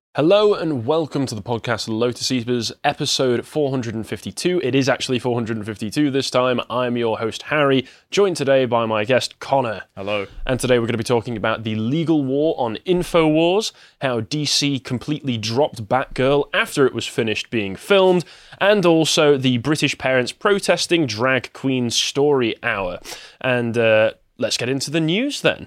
Hello and welcome to the podcast Lotus Eaters, episode 452. It is actually 452 this time. I'm your host Harry, joined today by my guest Connor. Hello. And today we're going to be talking about the legal war on InfoWars, how DC completely dropped Batgirl after it was finished being filmed, and also the British parents protesting drag queen story hour. And let's get into the news then.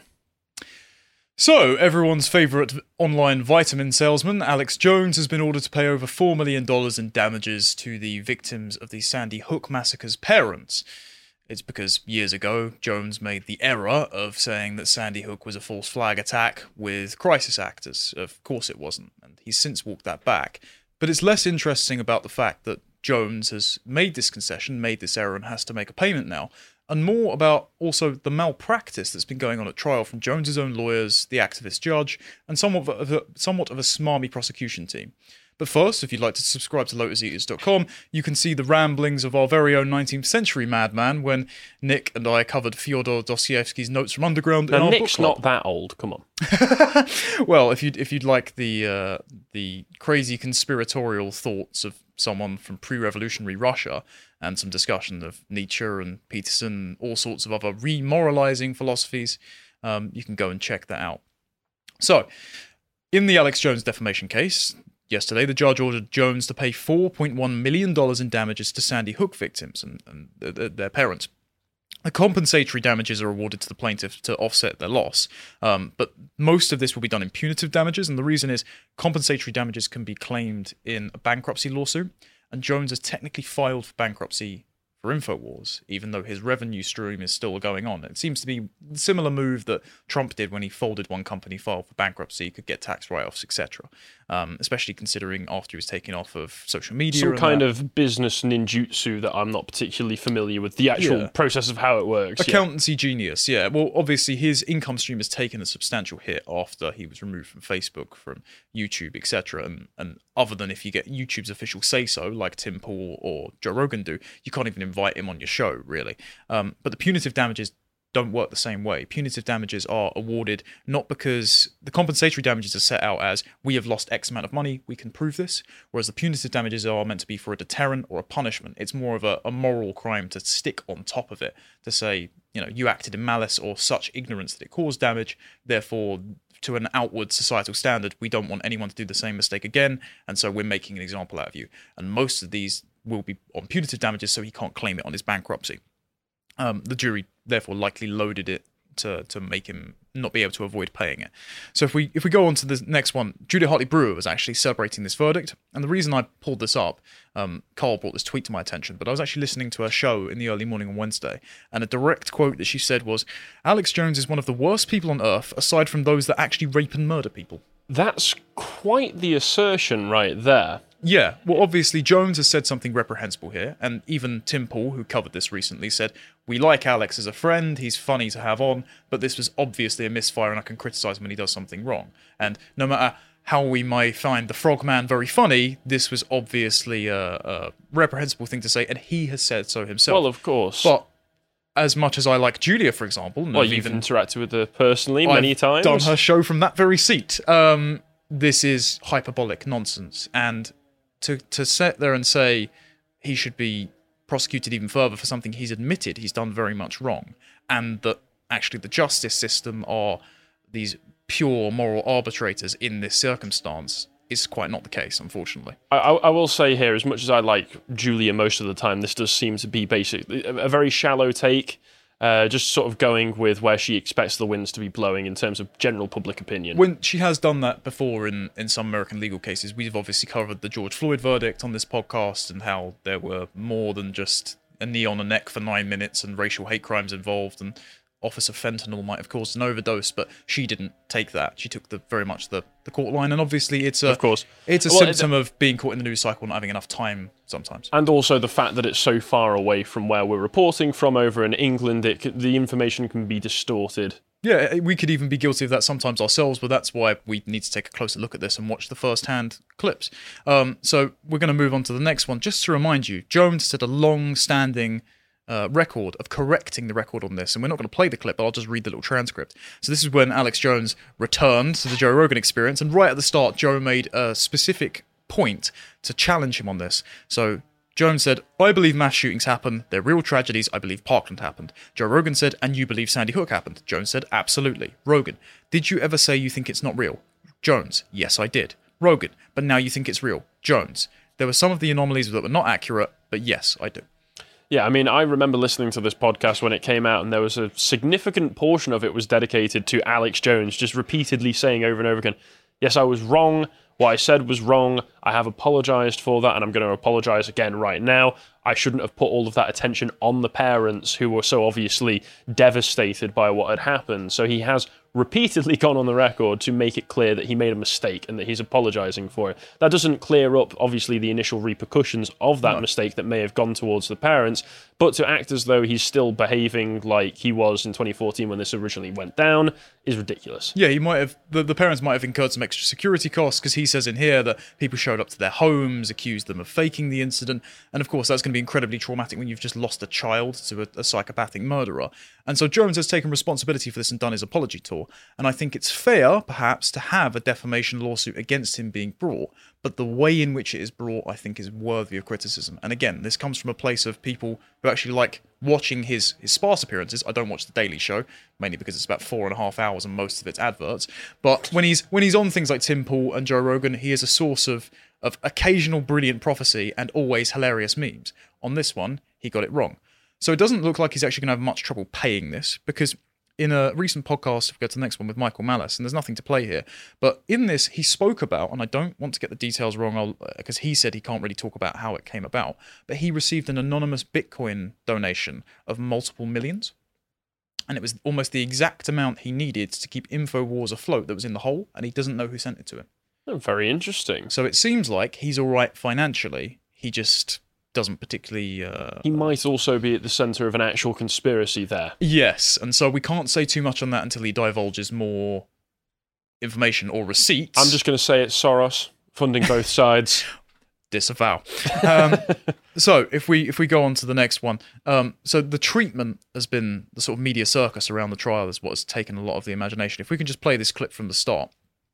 So, everyone's favourite online vitamin salesman, Alex Jones, has been ordered to pay over $4 million in damages to the victims of the Sandy Hook massacre's parents. It's because years ago, Jones made the error of saying that Sandy Hook was a false flag attack with crisis actors. Of course it wasn't, and he's since walked that back. But it's less interesting about the fact that Jones has made this concession, made this error, and has to make a payment now, and more about also the malpractice that's been going on at trial from Jones's own lawyers, the activist judge, and somewhat of a smarmy prosecution team. But first, if you'd like to subscribe to LotusEaters.com, you can see the ramblings of our very own 19th century madman when Nick and I covered Fyodor Dostoevsky's Notes from Underground in our Nick's book club. not that old, come on. Well, if you'd like the crazy conspiratorial thoughts of someone from pre-revolutionary Russia and some discussion of Nietzsche and Peterson, all sorts of other remoralizing philosophies, you can go and check that out. So, in the Alex Jones defamation case, yesterday the judge ordered Jones to pay $4.1 million in damages to Sandy Hook victims and their parents. The compensatory damages are awarded to the plaintiff to offset their loss, but most of this will be done in punitive damages, and the reason is compensatory damages can be claimed in a bankruptcy lawsuit, and Jones has technically filed for bankruptcy for InfoWars, even though his revenue stream is still going on. It seems to be a similar move that Trump did when he folded one company, filed for bankruptcy, could get tax write-offs, etc. Especially considering after he was taken off of social media. Some kind of business ninjutsu that I'm not particularly familiar with, the actual process of how it works. Accountancy genius, yeah. Well, obviously his income stream has taken a substantial hit after he was removed from Facebook, from YouTube, etc. And other than if you get YouTube's official say-so, like Tim Pool or Joe Rogan do, you can't even invite him on your show, really. But the punitive damages don't work the same way. Punitive damages are awarded not because the compensatory damages are set out as we have lost X amount of money, we can prove this, whereas the punitive damages are meant to be for a deterrent or a punishment. It's more of a moral crime to stick on top of it, to say, you acted in malice or such ignorance that it caused damage, therefore to an outward societal standard, we don't want anyone to do the same mistake again, and so we're making an example out of you. And most of these will be on punitive damages, so he can't claim it on his bankruptcy. The jury therefore likely loaded it to make him not be able to avoid paying it. So if we go on to the next one, Judith Hartley Brewer was actually celebrating this verdict, and the reason I pulled this up, Carl brought this tweet to my attention, but I was actually listening to her show in the early morning on Wednesday, and a direct quote that she said was, "Alex Jones is one of the worst people on earth, aside from those that actually rape and murder people." That's quite the assertion right there. Yeah, well, obviously, Jones has said something reprehensible here, and even Tim Pool, who covered this recently, said, "We like Alex as a friend, he's funny to have on, but this was obviously a misfire and I can criticise him when he does something wrong. And no matter how we may find the Frogman very funny, this was obviously a reprehensible thing to say, and he has said so himself." Well, of course. But as much as I like Julia, for example... Well, you've interacted with her personally many times. I've done her show from that very seat. This is hyperbolic nonsense, and to sit there and say he should be prosecuted even further for something he's admitted he's done very much wrong, and that actually the justice system are these pure moral arbitrators in this circumstance is quite not the case, unfortunately. I will say here, as much as I like Julia most of the time, this does seem to be basically a very shallow take. Just sort of going with where she expects the winds to be blowing in terms of general public opinion. When she has done that before in some American legal cases, we've obviously covered the George Floyd verdict on this podcast and how there were more than just a knee on a neck for 9 minutes and racial hate crimes involved, and Officer Fentanyl might have caused an overdose, but she didn't take that. She took very much the court line, and obviously it's a symptom of being caught in the news cycle, not having enough time sometimes. And also the fact that it's so far away from where we're reporting from over in England, the information can be distorted. Yeah, we could even be guilty of that sometimes ourselves, but that's why we need to take a closer look at this and watch the first-hand clips. So we're going to move on to the next one. Just to remind you, Jones had a long-standing record, of correcting the record on this. And we're not going to play the clip, but I'll just read the little transcript. So this is when Alex Jones returned to the Joe Rogan Experience, and right at the start, Joe made a specific point to challenge him on this. So Jones said, "I believe mass shootings happen. They're real tragedies. I believe Parkland happened." Joe Rogan said, "And you believe Sandy Hook happened?" Jones said, "Absolutely." Rogan, "Did you ever say you think it's not real?" Jones, "Yes, I did." Rogan, "But now you think it's real." Jones, "There were some of the anomalies that were not accurate, but yes, I do." Yeah, I mean, I remember listening to this podcast when it came out, and there was a significant portion of it was dedicated to Alex Jones, just repeatedly saying over and over again, "Yes, I was wrong. What I said was wrong. I have apologized for that, and I'm going to apologize again right now. I shouldn't have put all of that attention on the parents who were so obviously devastated by what had happened." So he has repeatedly gone on the record to make it clear that he made a mistake and that he's apologizing for it. That doesn't clear up, obviously, the initial repercussions of that mistake that may have gone towards the parents, but to act as though he's still behaving like he was in 2014 when this originally went down is ridiculous. Yeah, he might have. The parents might have incurred some extra security costs, because he says in here that people showed up to their homes, accused them of faking the incident, and of course that's going to be incredibly traumatic when you've just lost a child to a psychopathic murderer. And so Jones has taken responsibility for this and done his apology tour, and I think it's fair, perhaps, to have a defamation lawsuit against him being brought, but the way in which it is brought, I think, is worthy of criticism. And again, this comes from a place of people who actually like watching his sparse appearances. I don't watch The Daily Show, mainly because it's about 4.5 hours and most of it's adverts. But when he's on things like Tim Pool and Joe Rogan, he is a source of occasional brilliant prophecy and always hilarious memes. On this one, he got it wrong. So it doesn't look like he's actually going to have much trouble paying this, because in a recent podcast, if we go to the next one with Michael Malice, and there's nothing to play here, but in this, he spoke about, and I don't want to get the details wrong, because he said he can't really talk about how it came about, but he received an anonymous Bitcoin donation of multiple millions, and it was almost the exact amount he needed to keep InfoWars afloat that was in the hole, and he doesn't know who sent it to him. Oh, very interesting. So it seems like he's all right financially, he just doesn't particularly... He might also be at the centre of an actual conspiracy there. Yes, and so we can't say too much on that until he divulges more information or receipts. I'm just going to say it's Soros, funding both sides. Disavow. So if we go on to the next one, so the treatment has been the sort of media circus around the trial is what has taken a lot of the imagination. If we can just play this clip from the start.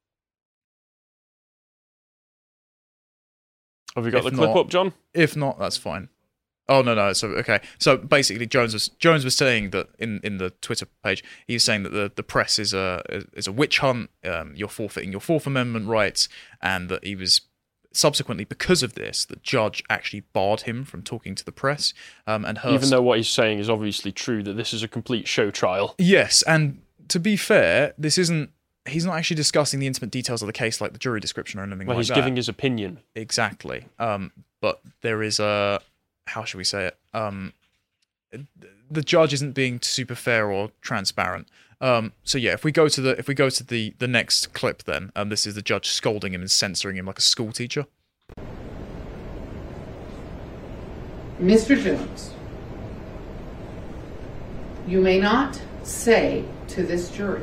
Have we got the clip up, John? If not, that's fine. Oh no. So okay. So basically, Jones was saying that in the Twitter page, he was saying that the press is a witch hunt. You're forfeiting your Fourth Amendment rights, and that he was subsequently, because of this, the judge actually barred him from talking to the press. And Hearst, even though what he's saying is obviously true, that this is a complete show trial. Yes, and to be fair, this isn't. He's not actually discussing the intimate details of the case, like the jury description or anything like that. He's giving his opinion. Exactly. But there is a... How should we say it? The judge isn't being super fair or transparent. So yeah, if we go to the next clip, then this is the judge scolding him and censoring him like a school teacher. Mr. Jones, you may not say to this jury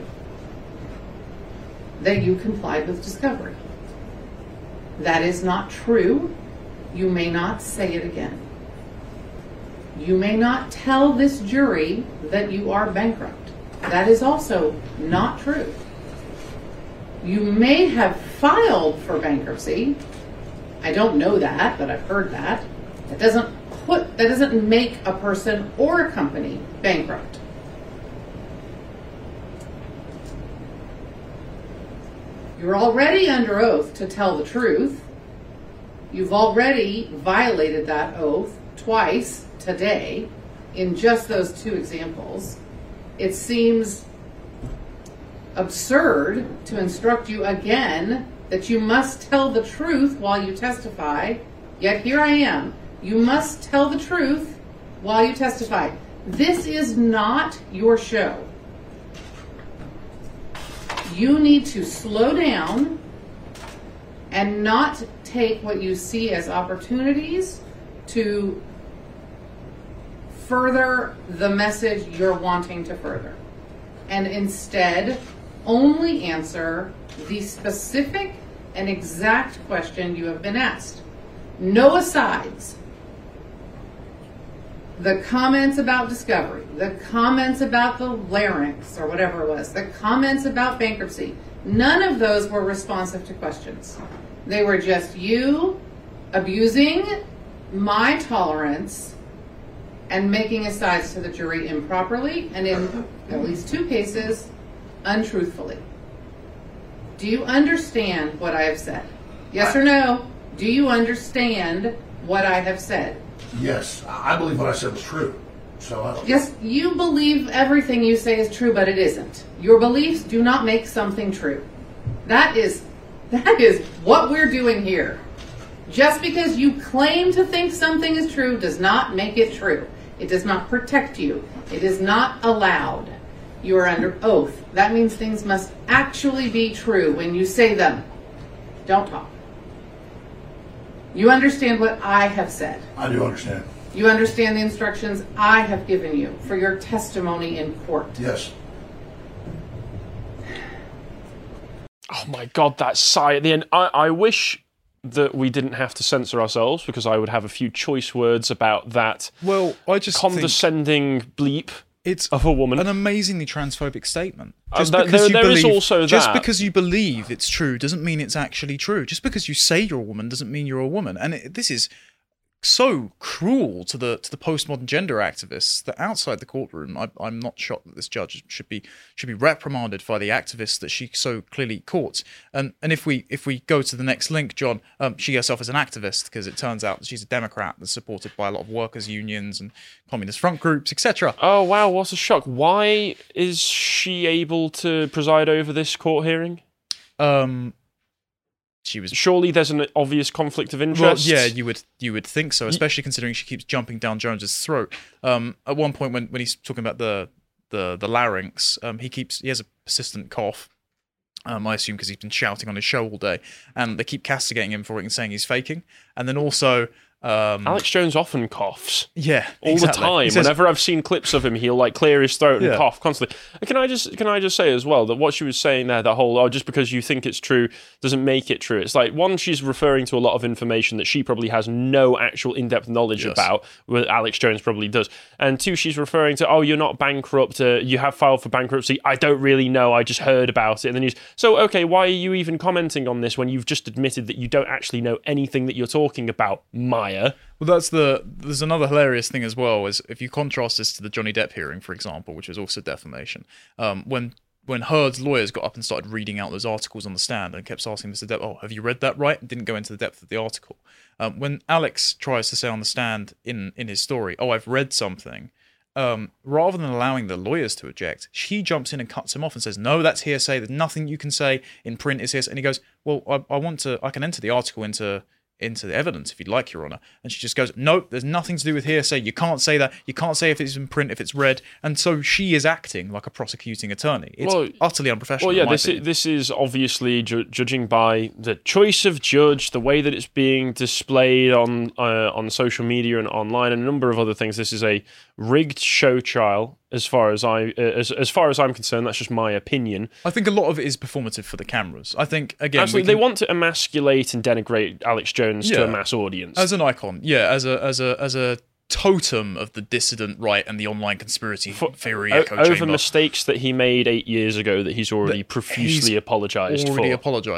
that you complied with discovery. That is not true. You may not say it again. You may not tell this jury that you are bankrupt. That is also not true. You may have filed for bankruptcy. I don't know that, but I've heard that. That doesn't make a person or a company bankrupt. You're already under oath to tell the truth. You've already violated that oath twice today in just those two examples. It seems absurd to instruct you again that you must tell the truth while you testify, yet here I am. You must tell the truth while you testify. This is not your show. You need to slow down and not take what you see as opportunities to further the message you're wanting to further. And instead, only answer the specific and exact question you have been asked. No asides. the comments about discovery, the comments about the larynx or whatever it was, the comments about bankruptcy, none of those were responsive to questions. They were just you abusing my tolerance and making asides to the jury improperly, and in at least 2 cases, untruthfully. Do you understand what I have said? Yes or no? Do you understand what I have said? Yes, I believe what I said was true. So I don't. Yes, you believe everything you say is true, but it isn't. Your beliefs do not make something true. That is what we're doing here. Just because you claim to think something is true does not make it true. It does not protect you. It is not allowed. You are under oath. That means things must actually be true when you say them. Don't talk. You understand what I have said. I do understand. You understand the instructions I have given you for your testimony in court. Yes. Oh my God, that sigh at the end. I wish that we didn't have to censor ourselves, because I would have a few choice words about that Well, I just think condescending bleep it's of a woman. an amazingly transphobic statement. There is also just that. because you believe it's true doesn't mean it's actually true. Just because you say you're a woman doesn't mean you're a woman. And this is so cruel to the postmodern gender activists that outside the courtroom, I'm not shocked that this judge should be reprimanded by the activists that she so clearly caught. And if we go to the next link, John, she herself is an activist, because it turns out that she's a Democrat that's supported by a lot of workers' unions and communist front groups, etc. Oh wow, what a shock. Why is she able to preside over this court hearing? She was. Surely there's an obvious conflict of Well, interest. yeah, you would think so, especially considering she keeps jumping down Jones's throat. At one point, when he's talking about the larynx, he has a persistent cough. I assume because he's been shouting on his show all day, and they keep castigating him for it and saying he's faking. And then also, Alex Jones often coughs. yeah, All exactly. the time. He says- Whenever I've seen clips of him, he'll like clear his throat and Yeah. cough constantly. Can I just say as well that what she was saying there, that whole just because you think it's true doesn't make it true. It's like, one, she's referring to a lot of information that she probably has no actual in-depth knowledge Yes. about, where Alex Jones probably does. And 2, she's referring to, you're not bankrupt, you have filed for bankruptcy. I don't really know, I just heard about it. And then so okay, why are you even commenting on this when you've just admitted that you don't actually know anything that you're talking about, Maya? Well, there's another hilarious thing as well, is if you contrast this to the Johnny Depp hearing, for example, which was also defamation. When Heard's lawyers got up and started reading out those articles on the stand and kept asking Mr. Depp, have you read that right? And didn't go into the depth of the article. When Alex tries to say on the stand in his story, I've read something, rather than allowing the lawyers to object, she jumps in and cuts him off and says, no, that's hearsay. There's nothing you can say in print is hearsay. And he goes, well, I can enter the article into the evidence if you'd like, Your Honour. And she just goes, nope, there's nothing to do with hearsay. You can't say that. You can't say if it's in print, if it's read. And so she is acting like a prosecuting attorney. It's utterly unprofessional. Well, yeah, this is obviously judging by the choice of judge, the way that it's being displayed on social media and online, and a number of other things. This is a rigged show trial, as far as I'm concerned. That's just my opinion. I think a lot of it is performative for the cameras. I think, again, absolutely, they want to emasculate and denigrate Alex Jones to a mass audience as an icon. Yeah, as a totem of the dissident right and the online conspiracy theory echo over chamber. mistakes that he made 8 years ago that he's already profusely apologised for.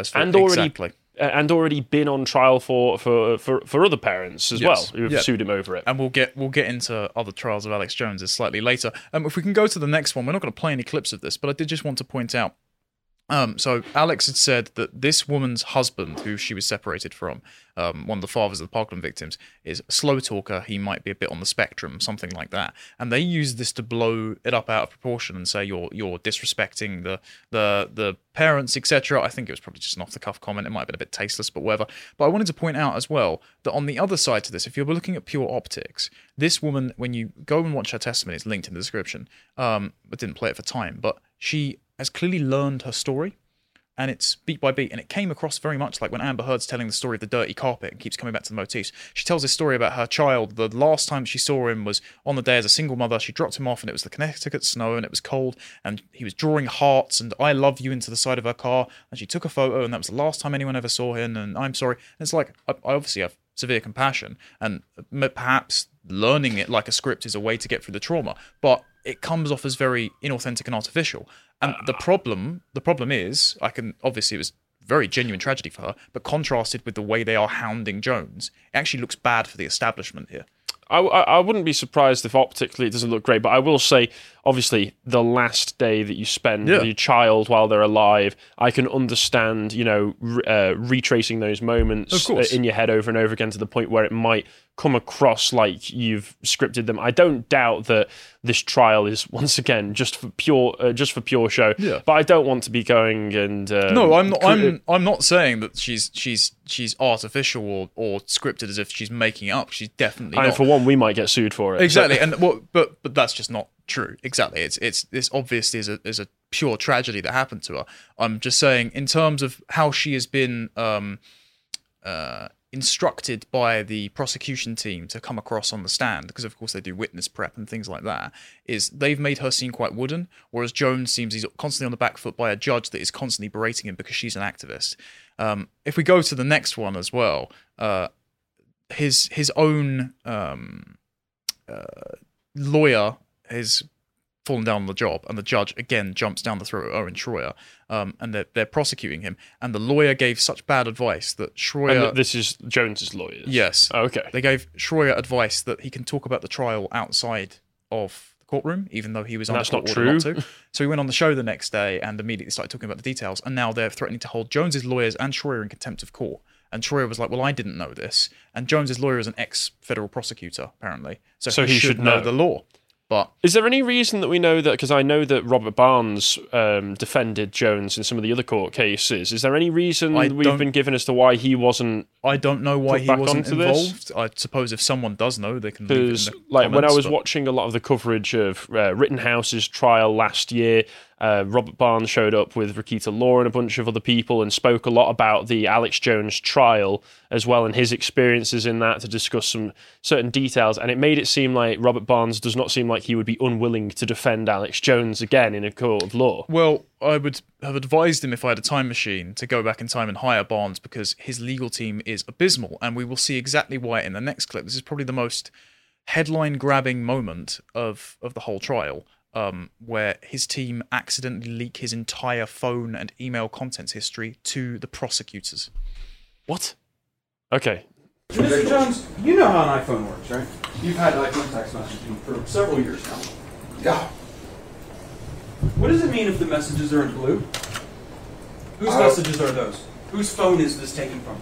And already been on trial for other parents as well who have sued him over it. And we'll get into other trials of Alex Jones slightly later. If we can go to the next one, we're not going to play any clips of this, but I did just want to point out. So Alex had said that this woman's husband, who she was separated from, one of the fathers of the Parkland victims, is a slow talker. He might be a bit on the spectrum, something like that. And they used this to blow it up out of proportion and say you're disrespecting the parents, etc. I think it was probably just an off-the-cuff comment. It might have been a bit tasteless, but whatever. But I wanted to point out as well that on the other side to this, if you're looking at pure optics, this woman, when you go and watch her testimony, it's linked in the description. I didn't play it for time, but she has clearly learned her story, and it's beat by beat, and it came across very much like when Amber Heard's telling the story of the dirty carpet and keeps coming back to the motifs. She tells this story about her child. The last time she saw him was on the day as a single mother. She dropped him off, and it was the Connecticut snow, and it was cold, and he was drawing hearts and I love you into the side of her car, and she took a photo, and that was the last time anyone ever saw him, and I'm sorry. And it's like, I obviously have severe compassion, and perhaps learning it like a script is a way to get through the trauma, but it comes off as very inauthentic and artificial. And the problem is, obviously it was very genuine tragedy for her, but contrasted with the way they are hounding Jones, it actually looks bad for the establishment here. I wouldn't be surprised if optically it doesn't look great, but I will say, obviously, the last day that you spend with your child while they're alive, I can understand, retracing those moments in your head over and over again to the point where it might come across like you've scripted them. I don't doubt that this trial is, once again, just for pure show. Yeah. But I don't want to be going and no, I'm not saying that she's artificial or scripted as if she's making it up. She's definitely not. And for one, we might get sued for it. Exactly, so. But that's just not true. Exactly, it's obviously is a pure tragedy that happened to her. I'm just saying, in terms of how she has been instructed by the prosecution team to come across on the stand, because of course they do witness prep and things like that, is they've made her seem quite wooden, whereas Jones seems he's constantly on the back foot by a judge that is constantly berating him because she's an activist. If we go to the next one as well, his own lawyer has fallen down on the job, and the judge again jumps down the throat of Owen Schroyer, and they're prosecuting him, and the lawyer gave such bad advice that Schroyer... And this is Jones's lawyers? Yes. Oh, okay. They gave Schroyer advice that he can talk about the trial outside of the courtroom, even though he was under court order not to. So he went on the show the next day and immediately started talking about the details, and now they're threatening to hold Jones's lawyers and Schroyer in contempt of court. And Schroyer was like, well, I didn't know this. And Jones's lawyer is an ex-federal prosecutor, apparently. So he should know the law. But is there any reason that we know that, because I know that Robert Barnes defended Jones in some of the other court cases, is there any reason we've been given as to why he wasn't? I don't know why he wasn't involved. I suppose if someone does know, they can leave it in the comments, when I was watching a lot of the coverage of Rittenhouse's trial last year, Robert Barnes showed up with Rakita Law and a bunch of other people and spoke a lot about the Alex Jones trial as well and his experiences in that to discuss some certain details. And it made it seem like Robert Barnes does not seem like he would be unwilling to defend Alex Jones again in a court of law. Well, I would have advised him, if I had a time machine, to go back in time and hire Barnes, because his legal team is abysmal, and we will see exactly why in the next clip. This is probably the most headline-grabbing moment of the whole trial. Where his team accidentally leak his entire phone and email contents history to the prosecutors. What? Okay. Mr. Jones, you know how an iPhone works, right? You've had iPhone text messaging for several years now. Yeah. What does it mean if the messages are in blue? Whose messages are those? Whose phone is this taken from?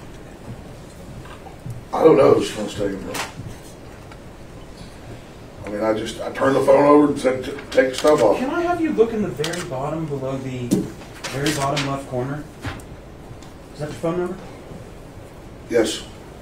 I don't know whose phone's taken from. I mean, I turned the phone over and said, take the stuff off. Can I have you look in the very bottom below the very bottom left corner? Is that your phone number? Yes.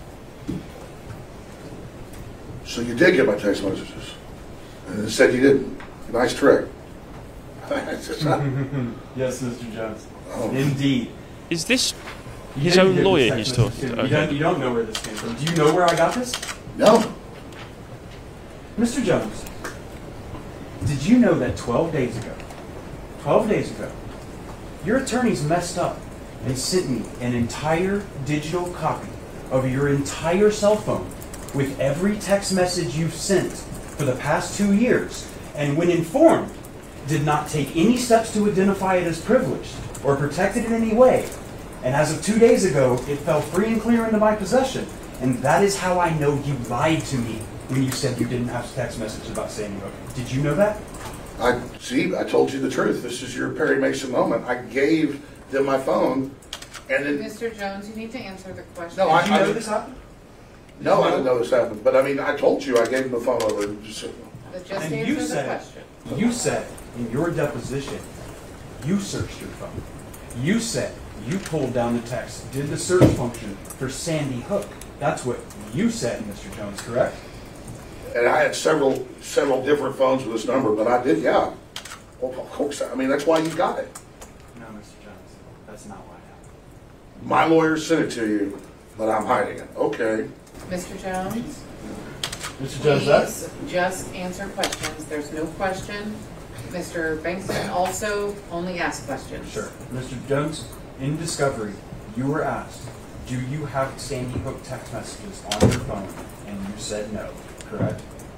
So you did get my text messages. And it said you didn't. Nice trick. Yes, Mr. Jones. Oh. Indeed. Is this his own lawyer he's talking to? You don't know where this came from. Do you know where I got this? No. Mr. Jones, did you know that 12 days ago, your attorneys messed up and sent me an entire digital copy of your entire cell phone with every text message you've sent for the past 2 years, and when informed, did not take any steps to identify it as privileged or protect it in any way. And as of 2 days ago, it fell free and clear into my possession. And that is how I know you lied to me when you said you didn't have text messages about Sandy Hook. Did you know that? I told you the truth. This is your Perry Mason moment. I gave them my phone, and then... Mr. Jones, you need to answer the question. No, Did you know this happened? No, I didn't know this happened. But I mean, I told you I gave them the phone over. Just And answer you the said, question. you said in your deposition, you searched your phone. You said you pulled down the text, did the search function for Sandy Hook. That's what you said, Mr. Jones, correct? And I had several different phones with this number, but I did, yeah. Well, of course, I mean, that's why you got it. No, Mr. Jones, that's not what happened. My lawyer sent it to you, but I'm hiding it. Okay. Mr. Jones, Mr. Jones, please just answer questions. There's no question. Mr. Bankston also only asks questions. Sure. Mr. Jones, in discovery, you were asked, do you have Sandy Hook text messages on your phone? And you said no. correct?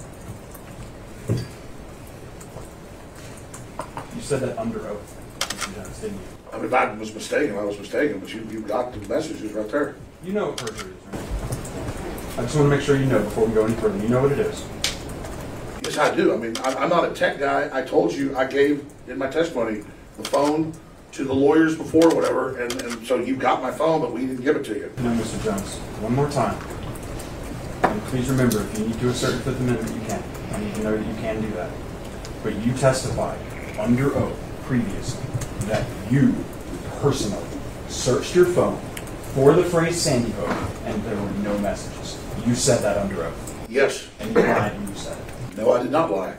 You said that under oath, Mr. Jones, didn't you? I mean, if I was mistaken, I was mistaken, but you got the messages right there. You know what perjury is, right? I just want to make sure you know before we go any further. You know what it is. Yes, I do. I mean, I'm not a tech guy. I told you, I gave in my testimony the phone to the lawyers before, whatever, and so you got my phone, but we didn't give it to you. No, Mr. Jones. One more time. And please remember, if you need to assert the Fifth Amendment, you can. I need to know that you can do that. But you testified under oath previously that you personally searched your phone for the phrase Sandy Hook, and there were no messages. You said that under oath. Yes. And you lied when you said it. No, I did not lie.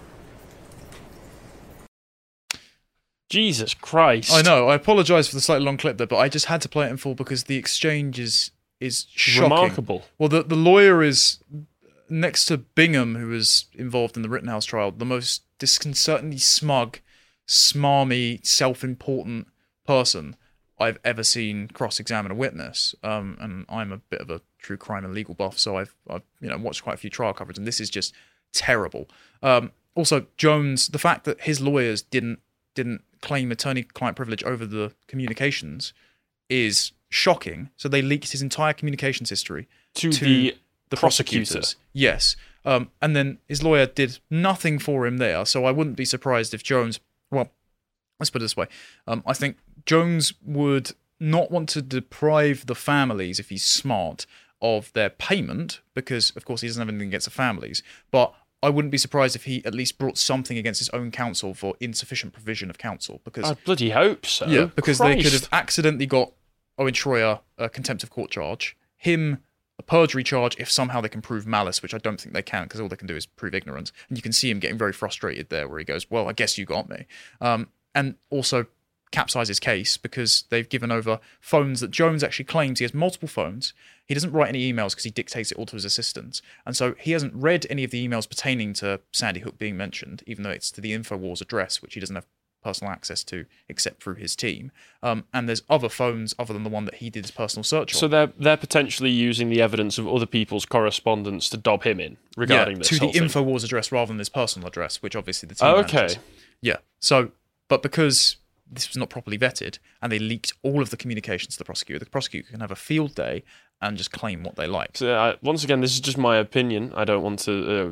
Jesus Christ. I know. I apologise for the slightly long clip there, but I just had to play it in full because the exchange is shocking. Remarkable. Well, the lawyer is next to Bingham, who was involved in the Rittenhouse trial, the most disconcertingly smug, smarmy, self-important person I've ever seen cross-examine a witness. And I'm a bit of a true crime and legal buff, so I've watched quite a few trial coverage, and this is just terrible. Also, Jones, the fact that his lawyers didn't claim attorney-client privilege over the communications is shocking. So they leaked his entire communications history To the prosecutor. prosecutors. Yes. And then his lawyer did nothing for him there. So I wouldn't be surprised if Jones, well, let's put it this way. I think Jones would not want to deprive the families, if he's smart, of their payment, because, of course, he doesn't have anything against the families. But I wouldn't be surprised if he at least brought something against his own counsel for insufficient provision of counsel. Because I bloody hope so. yeah, because they could Christ. have accidentally got Owen Schroyer a contempt of court charge, him a perjury charge if somehow they can prove malice, which I don't think they can, because all they can do is prove ignorance. And you can see him getting very frustrated there, where he goes, well, I guess you got me. And also capsize his case because they've given over phones that Jones actually claims he has multiple phones. He doesn't write any emails because he dictates it all to his assistants. And so he hasn't read any of the emails pertaining to Sandy Hook being mentioned, even though it's to the InfoWars address, which he doesn't have personal access to except through his team. And there's other phones other than the one that he did his personal search on. So they're potentially using the evidence of other people's correspondence to dob him in regarding this to whole the thing. InfoWars address rather than his personal address, which obviously the team Okay. manages. Yeah. So, but because this was not properly vetted and they leaked all of the communications to the prosecutor can have a field day and just claim what they like. So, once again, this is just my opinion. I don't want to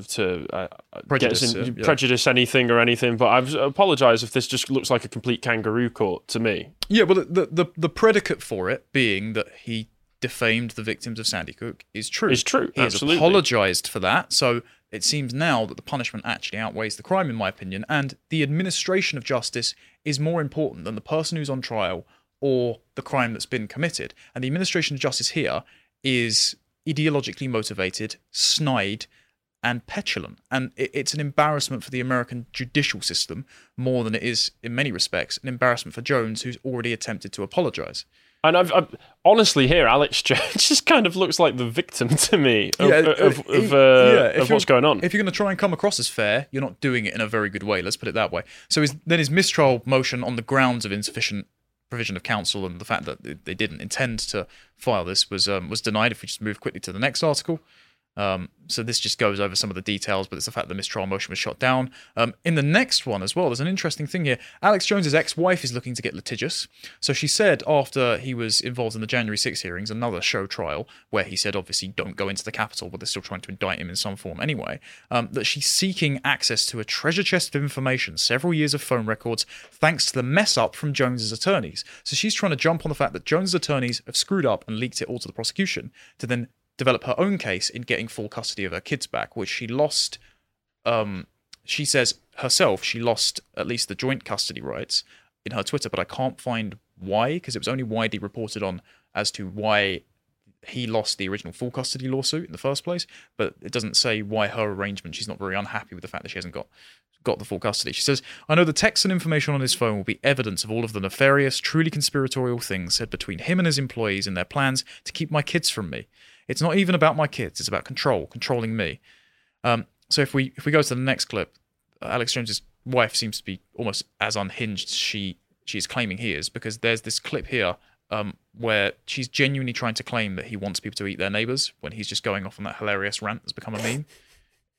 prejudice anything or anything, but I apologise if this just looks like a complete kangaroo court to me. Yeah, well, the predicate for it being that he defamed the victims of Sandy Hook is true. Is true, He has absolutely. apologised for that, so it seems now that the punishment actually outweighs the crime, in my opinion, and the administration of justice is more important than the person who's on trial or the crime that's been committed. And the administration of justice here is ideologically motivated, snide, and petulant. And it's an embarrassment for the American judicial system more than it is, in many respects, an embarrassment for Jones, who's already attempted to apologise. And I've honestly here, Alex Jones just kind of looks like the victim to me of what's going on. If you're going to try and come across as fair, you're not doing it in a very good way. Let's put it that way. So his mistrial motion on the grounds of insufficient provision of counsel and the fact that they didn't intend to file this was denied. If we just move quickly to the next article. So this just goes over some of the details, but it's the fact that the mistrial motion was shot down. In the next one as well, there's an interesting thing here. Alex Jones's ex-wife is looking to get litigious. So she said after he was involved in the January 6 hearings, another show trial, where he said, obviously, don't go into the Capitol, but they're still trying to indict him in some form anyway, that she's seeking access to a treasure chest of information, several years of phone records, thanks to the mess-up from Jones's attorneys. So she's trying to jump on the fact that Jones's attorneys have screwed up and leaked it all to the prosecution to then develop her own case in getting full custody of her kids back, which she lost. She says herself she lost at least the joint custody rights in her Twitter, but I can't find why, because it was only widely reported on as to why he lost the original full custody lawsuit in the first place, but it doesn't say why her arrangement. She's not very unhappy with the fact that she hasn't got the full custody. She says, I know the texts and information on his phone will be evidence of all of the nefarious, truly conspiratorial things said between him and his employees in their plans to keep my kids from me. It's not even about my kids. It's about controlling me. So if we go to the next clip, Alex Jones's wife seems to be almost as unhinged as she's claiming he is, because there's this clip here where she's genuinely trying to claim that he wants people to eat their neighbours when he's just going off on that hilarious rant that's become a meme.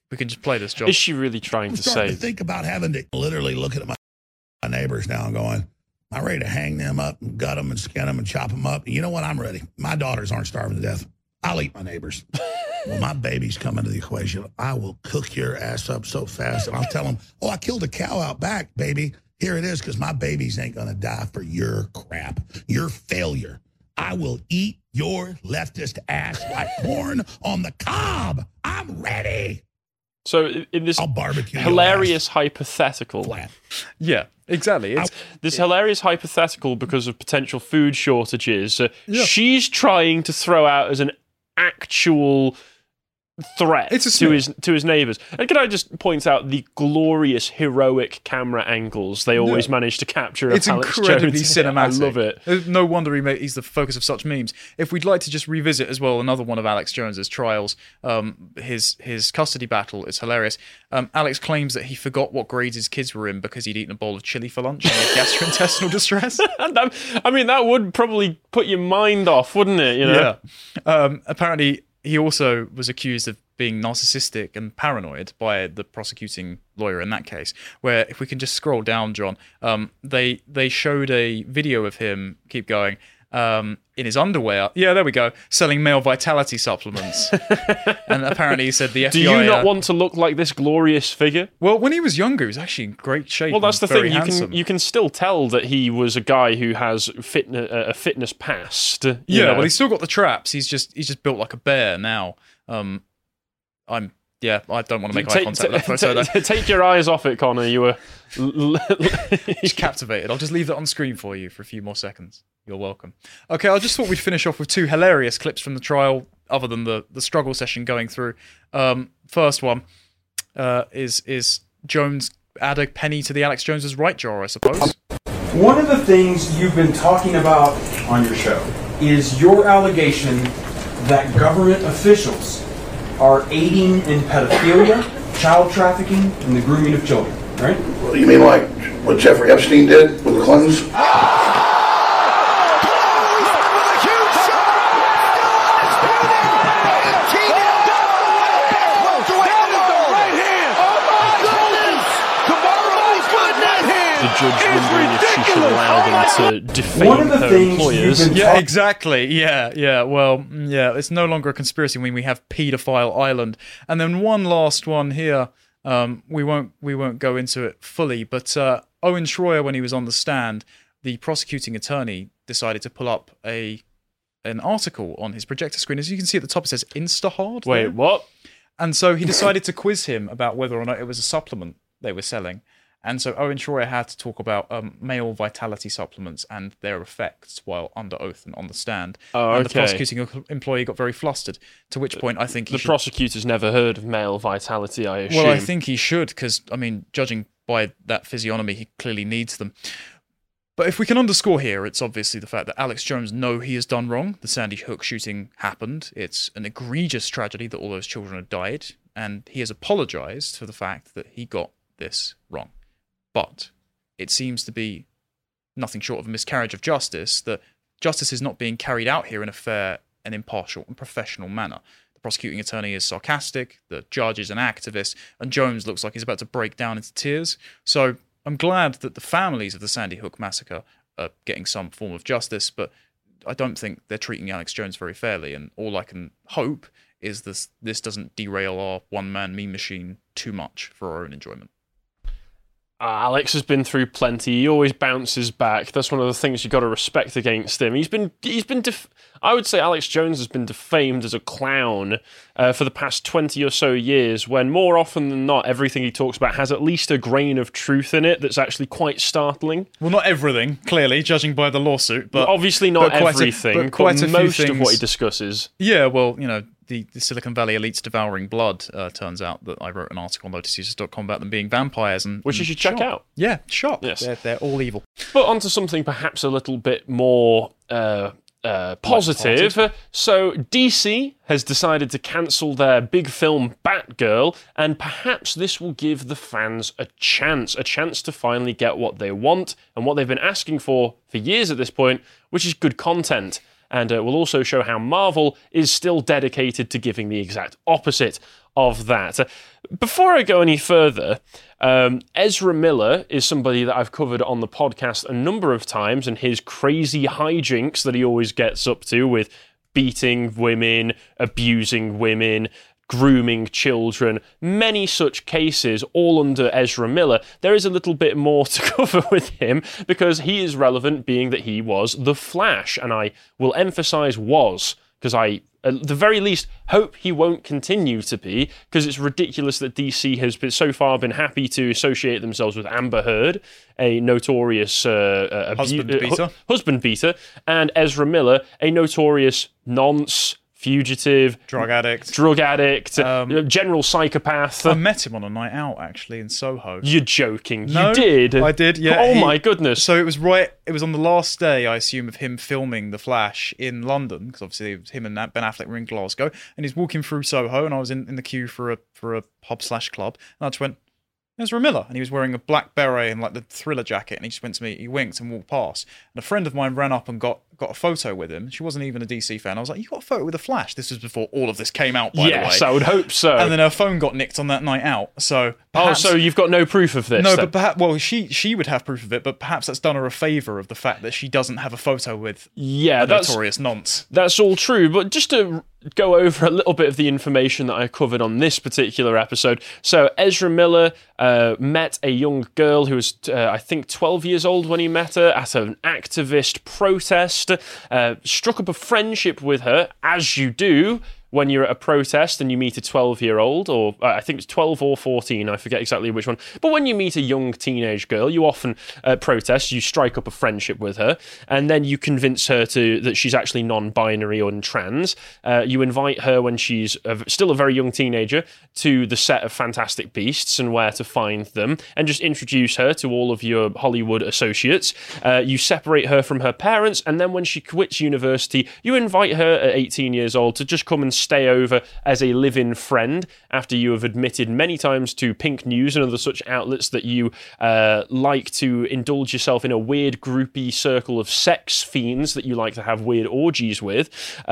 We can just play this, John. Is she really trying I'm to starting say? to think about having to literally looking at my neighbors now and going, I'm ready to hang them up and gut them and skin them and chop them up. You know what? I'm ready. My daughters aren't starving to death. I'll eat my neighbors. When my babies come into the equation, I will cook your ass up so fast. And I'll tell them, oh, I killed a cow out back, baby. Here it is, because my babies ain't going to die for your crap, your failure. I will eat your leftist ass like corn on the cob. I'm ready. So in this I'll barbecue hilarious hypothetical, flat. Yeah, exactly. It's, this hilarious hypothetical because of potential food shortages, she's trying to throw out as an actual threat It's a to his neighbours. And can I just point out the glorious, heroic camera angles they always manage to capture of it's Alex incredibly Jones. cinematic. I love it. No wonder he's the focus of such memes. If we'd like to just revisit as well another one of Alex Jones's trials, his custody battle is hilarious. Alex claims that he forgot what grades his kids were in because he'd eaten a bowl of chili for lunch and had gastrointestinal distress. I mean, that would probably put your mind off, wouldn't it? You know? Yeah. Apparently, he also was accused of being narcissistic and paranoid by the prosecuting lawyer in that case, where if we can just scroll down, John, they showed a video of him, keep going, in his underwear. Yeah, there we go, selling male vitality supplements. And apparently he said the FBI... Do you not want to look like this glorious figure? Well, when he was younger, he was actually in great shape. Well, that's the very thing. handsome. You can still tell that he was a guy who has a fitness past. you Yeah, know. well, he's still got the traps. He's just built like a bear now. I don't want to make eye contact with that photo. though. Take your eyes off it, Connor. You were Just captivated. I'll just leave that on screen for you for a few more seconds. You're welcome. Okay, I just thought we'd finish off with two hilarious clips from the trial, other than the struggle session going through. First one is Jones add a penny to the Alex Jones's right jar, I suppose. One of the things you've been talking about on your show is your allegation that government officials are aiding in pedophilia, child trafficking, and the grooming of children, right? Well, you mean like what Jeffrey Epstein did with the Clintons? the judge wondering if she should allow them to defame One of the her things employers. you've been Yeah, exactly. Yeah. Well, yeah, it's no longer a conspiracy when we have Paedophile Island. And then one last one here. We won't go into it fully, but Owen Schroyer, when he was on the stand, the prosecuting attorney decided to pull up an article on his projector screen. As you can see at the top, it says Instahard. Wait, there. what? And so he decided to quiz him about whether or not it was a supplement they were selling. And so Owen Schroyer had to talk about male vitality supplements and their effects while under oath and on the stand. Oh, And the okay. prosecuting employee got very flustered, to which point I think he The should... prosecutor's never heard of male vitality, I assume. Well, I think he should, because, I mean, judging by that physiognomy, he clearly needs them. But if we can underscore here, it's obviously the fact that Alex Jones knows he has done wrong. The Sandy Hook shooting happened. It's an egregious tragedy that all those children have died. And he has apologised for the fact that he got this wrong. But it seems to be nothing short of a miscarriage of justice, that justice is not being carried out here in a fair and impartial and professional manner. The prosecuting attorney is sarcastic, the judge is an activist, and Jones looks like he's about to break down into tears. So I'm glad that the families of the Sandy Hook massacre are getting some form of justice, but I don't think they're treating Alex Jones very fairly, and all I can hope is this doesn't derail our one-man meme machine too much for our own enjoyment. Alex has been through plenty. He always bounces back. That's one of the things you got to respect against him. I would say Alex Jones has been defamed as a clown for the past 20 or so years, when more often than not, everything he talks about has at least a grain of truth in it that's actually quite startling. Well, not everything, clearly, judging by the lawsuit, but obviously not but quite everything, but quite a few most of what he things- discusses. Yeah, well, you know, the Silicon Valley elites devouring blood, turns out that I wrote an article on lotususers.com about them being vampires. Which you should check out. Yeah, shop. Yes. They're all evil. But onto something perhaps a little bit more positive. So DC has decided to cancel their big film Batgirl, and perhaps this will give the fans a chance to finally get what they want and what they've been asking for years at this point, which is good content. And will also show how Marvel is still dedicated to giving the exact opposite. of that. Before I go any further, Ezra Miller is somebody that I've covered on the podcast a number of times, and his crazy hijinks that he always gets up to with beating women, abusing women, grooming children, many such cases, all under Ezra Miller. There is a little bit more to cover with him because he is relevant, being that he was the Flash, and I will emphasize was, because I, at the very least, hope he won't continue to be, because it's ridiculous that DC has so far been happy to associate themselves with Amber Heard, a notorious husband beater, and Ezra Miller, a notorious nonce, fugitive, drug addict, general psychopath. I met him on a night out actually in Soho. You're joking. No, you did? I did, yeah. Oh my goodness. So it was on the last day, I assume, of him filming The Flash in London, because obviously it was him and Ben Affleck were in Glasgow, and he's walking through Soho, and I was in the queue for a pub/club, and I just went, Ezra Miller, and he was wearing a black beret and like the Thriller jacket, and he just went to me, he winked and walked past, and a friend of mine ran up and got a photo with him. She wasn't even a DC fan. I was like, you got a photo with the Flash? This was before all of this came out, by the way. Yes, I would hope so. And then her phone got nicked on that night out, so perhaps, so you've got no proof of this? No, then? but perhaps, well, she would have proof of it, but perhaps that's done her a favour of the fact that she doesn't have a photo with a notorious nonce. That's all true, but just to go over a little bit of the information that I covered on this particular episode. So Ezra Miller met a young girl who was, I think, 12 years old when he met her at an activist protest, struck up a friendship with her, as you do when you're at a protest and you meet a 12-year-old, or I think it's 12 or 14, I forget exactly which one. But when you meet a young teenage girl, you often protest, you strike up a friendship with her, and then you convince her that she's actually non-binary or trans. You invite her when she's still a very young teenager to the set of Fantastic Beasts and where to find them, and just introduce her to all of your Hollywood associates. You separate her from her parents, and then when she quits university, you invite her at 18 years old to just come and stay over as a live-in friend after you have admitted many times to Pink News and other such outlets that you like to indulge yourself in a weird groupie circle of sex fiends that you like to have weird orgies with.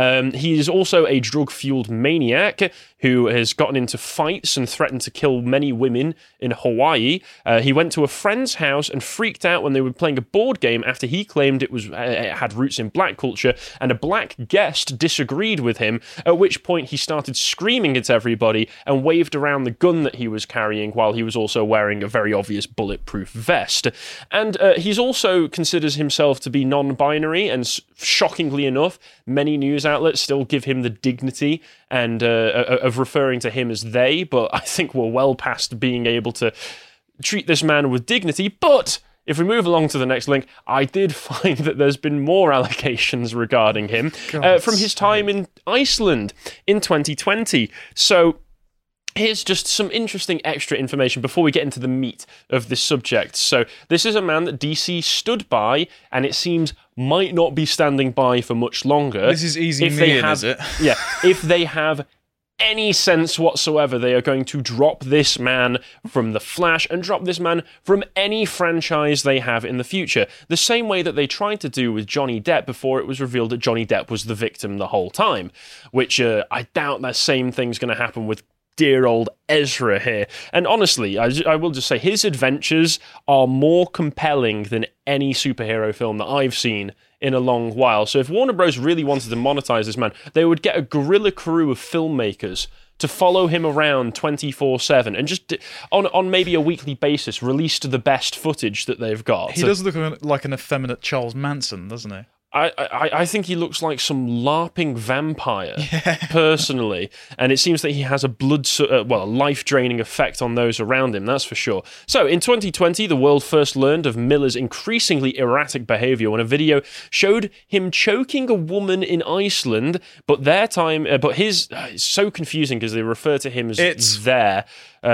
He is also a drug-fueled maniac who has gotten into fights and threatened to kill many women in Hawaii. He went to a friend's house and freaked out when they were playing a board game after he claimed it had roots in black culture, and a black guest disagreed with him, at which point he started screaming at everybody and waved around the gun that he was carrying while he was also wearing a very obvious bulletproof vest. And he's also considers himself to be non-binary, and shockingly enough, many news outlets still give him the dignity and of referring to him as they, but I think we're well past being able to treat this man with dignity. But if we move along to the next link, I did find that there's been more allegations regarding him from his time in Iceland in 2020. So here's just some interesting extra information before we get into the meat of this subject. So this is a man that DC stood by, and it seems might not be standing by for much longer. This is easy million, is it? Yeah, if they have any sense whatsoever, they are going to drop this man from The Flash and drop this man from any franchise they have in the future. The same way that they tried to do with Johnny Depp before it was revealed that Johnny Depp was the victim the whole time, which I doubt that same thing's going to happen with dear old Ezra here. And honestly, I will just say his adventures are more compelling than any superhero film that I've seen in a long while. So if Warner Bros. Really wanted to monetize this man, they would get a guerrilla crew of filmmakers to follow him around 24/7 and just on maybe a weekly basis release the best footage that they've got. He does look like an effeminate Charles Manson, doesn't he? I think he looks like some LARPing vampire, personally, and it seems that he has a life-draining effect on those around him, that's for sure. So, in 2020, the world first learned of Miller's increasingly erratic behaviour when a video showed him choking a woman in Iceland, but his it's so confusing because they refer to him as there.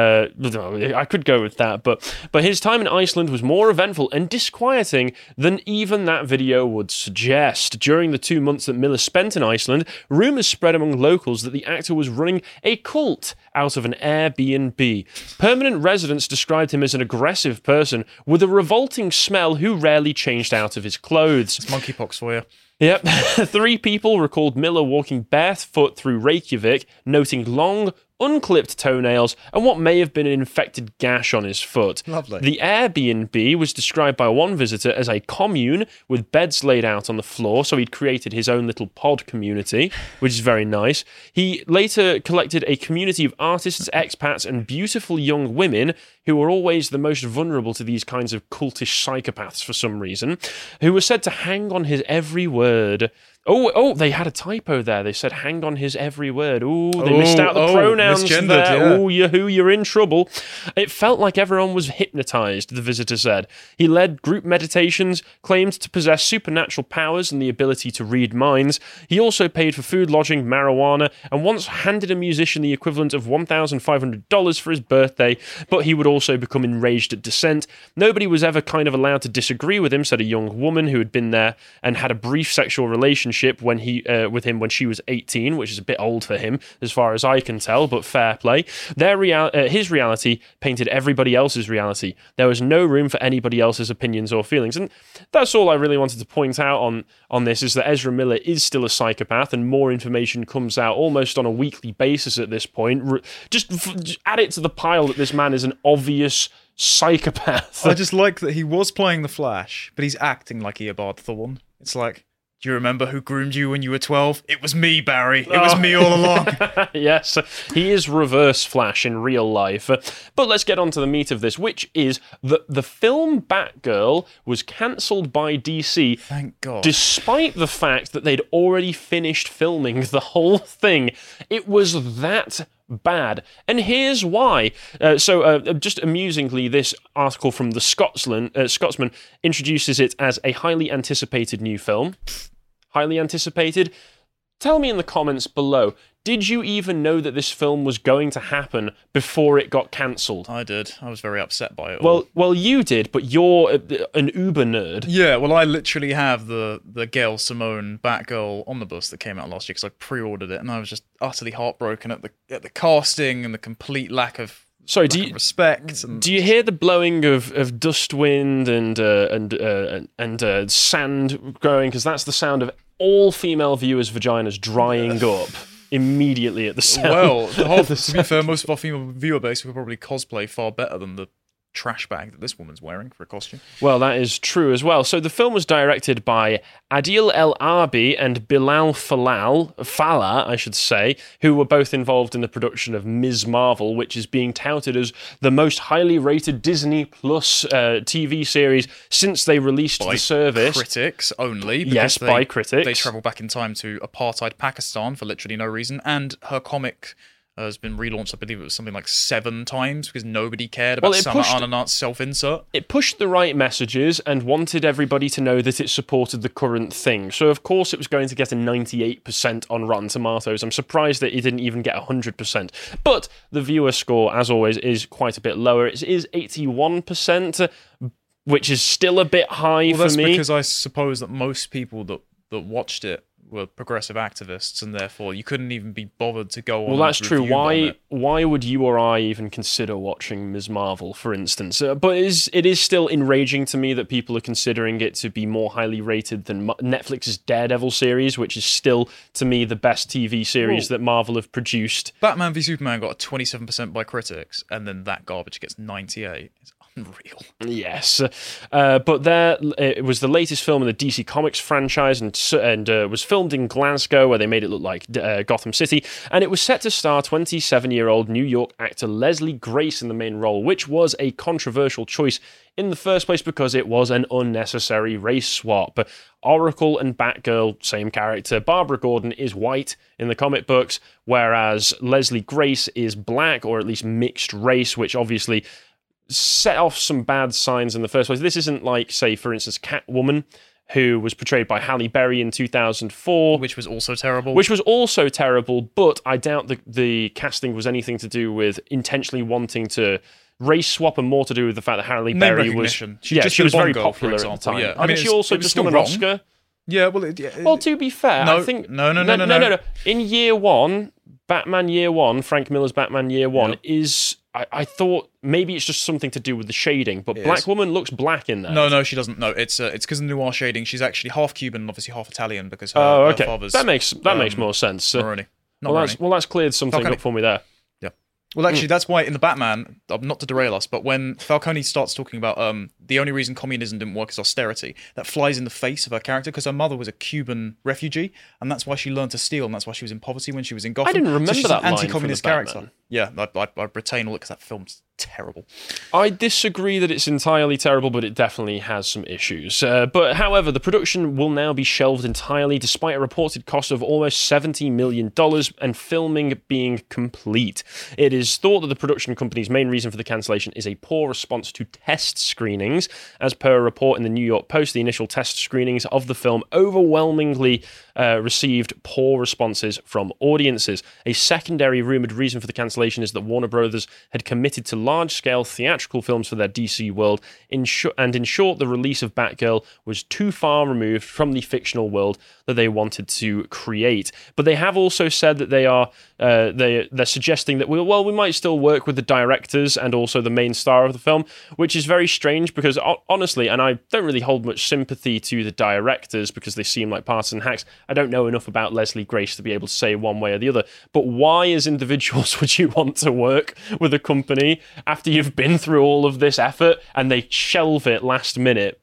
I could go with that, but his time in Iceland was more eventful and disquieting than even that video would suggest. During the 2 months that Miller spent in Iceland, rumours spread among locals that the actor was running a cult out of an Airbnb. Permanent residents described him as an aggressive person with a revolting smell who rarely changed out of his clothes. It's monkeypox for you. Yep. 3 people recalled Miller walking barefoot through Reykjavik, noting long, unclipped toenails and what may have been an infected gash on his foot. Lovely. The Airbnb was described by one visitor as a commune with beds laid out on the floor, so he'd created his own little pod community, which is very nice. He later collected a community of artists, expats, and beautiful young women who were always the most vulnerable to these kinds of cultish psychopaths for some reason, who were said to hang on his every word. Oh, they had a typo there. They said hang on his every word. Ooh, they missed out the pronouns there. Yeah. Ooh, you're in trouble. It felt like everyone was hypnotized, the visitor said. He led group meditations, claimed to possess supernatural powers and the ability to read minds. He also paid for food, lodging, marijuana, and once handed a musician the equivalent of $1,500 for his birthday, but he would also become enraged at dissent. Nobody was ever kind of allowed to disagree with him, said a young woman who had been there and had a brief sexual relationship with him when she was 18, which is a bit old for him, as far as I can tell, but fair play. His reality painted everybody else's reality. There was no room for anybody else's opinions or feelings. And that's all I really wanted to point out on this, is that Ezra Miller is still a psychopath, and more information comes out almost on a weekly basis at this point. Just add it to the pile that this man is an obvious psychopath. I just like that he was playing the Flash, but he's acting like Eobard Thawne. It's like, do you remember who groomed you when you were 12? It was me, Barry. It was me all along. Yes, he is Reverse Flash in real life. But let's get on to the meat of this, which is that the film Batgirl was cancelled by DC. Thank God. Despite the fact that they'd already finished filming the whole thing. It was that bad. And here's why. Just amusingly, this article from the Scotsman introduces it as a highly anticipated new film. Highly anticipated. Tell me in the comments below, did you even know that this film was going to happen before it got cancelled? I did. I was very upset by it all. Well, you did, but you're an uber nerd. Yeah, well, I literally have the Gail Simone Batgirl omnibus that came out last year because I pre-ordered it, and I was just utterly heartbroken at the casting and the complete lack of respect. And do you hear the blowing of dust wind and sand growing? Because that's the sound of all female viewers' vaginas drying up immediately at the sound. Well, to be fair, most of our female viewer base will probably cosplay far better than the trash bag that this woman's wearing for a costume. Well, that is true as well. So the film was directed by Adil El Arbi and Bilal Fallah, I should say, who were both involved in the production of Ms. Marvel, which is being touted as the most highly rated Disney Plus TV series since they released the service. Critics only. Yes, by critics. They travel back in time to apartheid Pakistan for literally no reason, and her comic has been relaunched, I believe it was something like 7 times, because nobody cared about Sama Ananat's self-insert. It pushed the right messages and wanted everybody to know that it supported the current thing. So, of course, it was going to get a 98% on Rotten Tomatoes. I'm surprised that it didn't even get 100%. But the viewer score, as always, is quite a bit lower. It is 81%, which is still a bit high for me. That's because I suppose that most people that watched it were progressive activists, and therefore you couldn't even be bothered to go on. Well, that's true. Why would you or I even consider watching Ms. Marvel, for instance? But it is still enraging to me that people are considering it to be more highly rated than Netflix's Daredevil series, which is still, to me, the best TV series that Marvel have produced. Batman v Superman got a 27% by critics, and then that garbage gets 98%. It's unreal. Yes. But it was the latest film in the DC Comics franchise, and was filmed in Glasgow, where they made it look like Gotham City, and it was set to star 27-year-old New York actor Leslie Grace in the main role, which was a controversial choice in the first place because it was an unnecessary race swap. Oracle and Batgirl, same character. Barbara Gordon is white in the comic books, whereas Leslie Grace is black, or at least mixed race, which obviously set off some bad signs in the first place. This isn't like, say, for instance, Catwoman, who was portrayed by Halle Berry in 2004. Which was also terrible. But I doubt the casting was anything to do with intentionally wanting to race swap, and more to do with the fact that Halle Berry was... She was very popular at the time. Yeah. I mean, she also just won an Oscar. Yeah, well... Well, to be fair, I think... No. In Year One, Batman Year One, Frank Miller's Batman Year One, is I thought maybe it's just something to do with the shading, but Black Woman looks black in there. No, she doesn't. No, it's because of the noir shading. She's actually half Cuban and obviously half Italian because her, okay. her father's... That makes more sense. Maroni. That's cleared something up for me there. Yeah. Well, actually, that's why in the Batman, not to derail us, but when Falcone starts talking about the only reason communism didn't work is austerity, that flies in the face of her character because her mother was a Cuban refugee, and that's why she learned to steal, and that's why she was in poverty when she was in Gotham. I didn't remember she's that an line anti-communist from the character. Batman. Yeah, I retain all it because that film's terrible. I disagree that it's entirely terrible, but it definitely has some issues. But however, the production will now be shelved entirely despite a reported cost of almost $70 million and filming being complete. It is thought that the production company's main reason for the cancellation is a poor response to test screenings. As per a report in the New York Post, the initial test screenings of the film overwhelmingly received poor responses from audiences. A secondary rumoured reason for the cancellation is that Warner Brothers had committed to large-scale theatrical films for their DC world, and in short, the release of Batgirl was too far removed from the fictional world that they wanted to create. But they have also said that they're suggesting that we might still work with the directors and also the main star of the film, which is very strange because honestly, and I don't really hold much sympathy to the directors because they seem like partisan hacks. I don't know enough about Leslie Grace to be able to say one way or the other. But why, as individuals, would you want to work with a company after you've been through all of this effort and they shelve it last minute?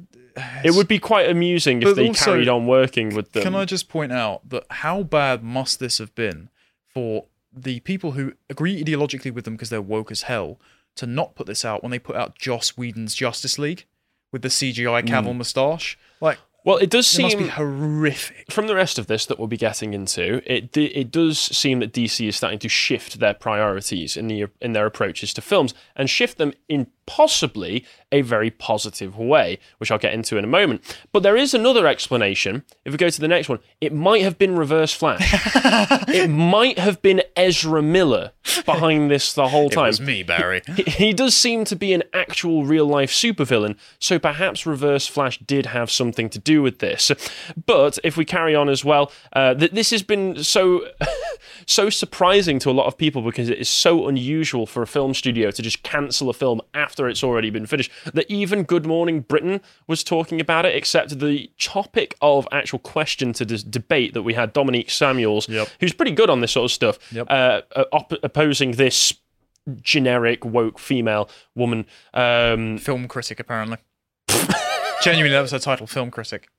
It would be quite amusing if they also carried on working with them. Can I just point out that how bad must this have been for the people who agree ideologically with them because they're woke as hell to not put this out when they put out Joss Whedon's Justice League with the CGI Cavill moustache? Like, well, it does seem... It must be horrific. From the rest of this that we'll be getting into, it does seem that DC is starting to shift their priorities in their approaches to films and shift them in possibly a very positive way, which I'll get into in a moment. But there is another explanation. If we go to the next one, it might have been Reverse Flash. It might have been Ezra Miller behind this the whole time. It was me, Barry. He does seem to be an actual real-life supervillain, so perhaps Reverse Flash did have something to do with this. But if we carry on as well, this has been so surprising to a lot of people because it is so unusual for a film studio to just cancel a film after it's already been finished, that even Good Morning Britain was talking about it, except the topic of actual question to debate that we had Dominique Samuels, who's pretty good on this sort of stuff, opposing this generic woke female woman. Film critic, apparently. Genuinely, that was her title, film critic.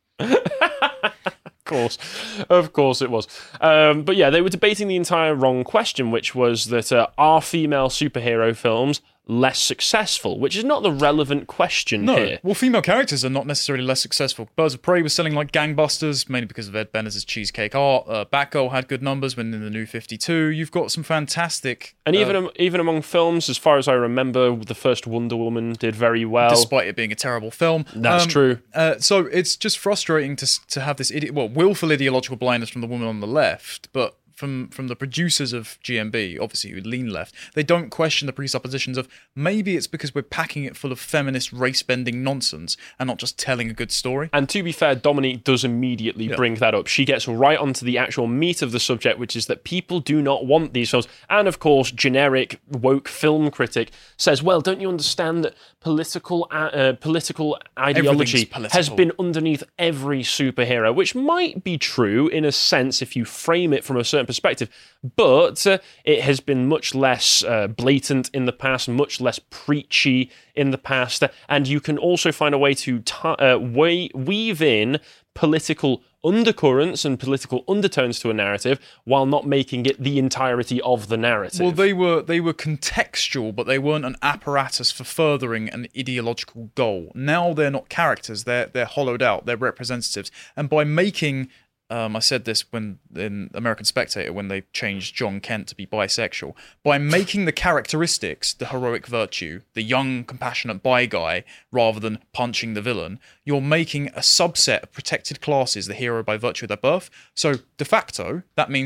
Of course it was. But yeah, they were debating the entire wrong question, which was that are female superhero films less successful, which is not the relevant question here. Well, female characters are not necessarily less successful. Birds of Prey was selling like gangbusters, mainly because of Ed Benner's cheesecake art. Batgirl had good numbers when in the New 52. You've got some fantastic... And even among films, as far as I remember, the first Wonder Woman did very well. Despite it being a terrible film. That's true. So it's just frustrating to have this willful ideological blindness from the woman on the left, but from the producers of GMB, obviously who lean left, they don't question the presuppositions of maybe it's because we're packing it full of feminist race-bending nonsense and not just telling a good story. And to be fair, Dominique does immediately bring that up. She gets right onto the actual meat of the subject, which is that people do not want these films. And of course, generic woke film critic says, well, don't you understand that political ideology has been underneath every superhero, which might be true in a sense if you frame it from a certain perspective, but it has been much less blatant in the past, much less preachy in the past, and you can also find a way to weave in political undercurrents and political undertones to a narrative while not making it the entirety of the narrative. Well, they were contextual, but they weren't an apparatus for furthering an ideological goal. Now they're not characters, they're hollowed out, they're representatives, and by making... I said this when in American Spectator when they changed John Kent to be bisexual. By making the characteristics the heroic virtue, the young, compassionate bi guy, rather than punching the villain, you're making a subset of protected classes the hero by virtue of their birth. So, de facto, that means that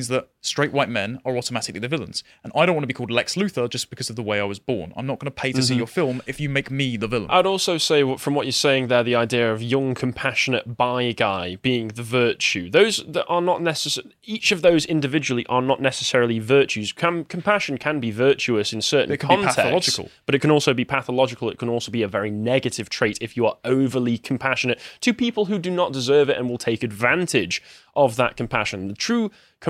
straight white men are automatically the villains. And I don't want to be called Lex Luthor just because of the way I was born. I'm not going to pay to see your film if you make me the villain. I'd also say, from what you're saying there, the idea of young, compassionate bi guy being the virtue. Those that are not necessarily, each of those individually are not necessarily virtues. Compassion can be virtuous in certain contexts, be pathological. But it can also be pathological. It can also be a very negative trait if you are overly compassionate to people who do not deserve it and will take advantage of that compassion. The true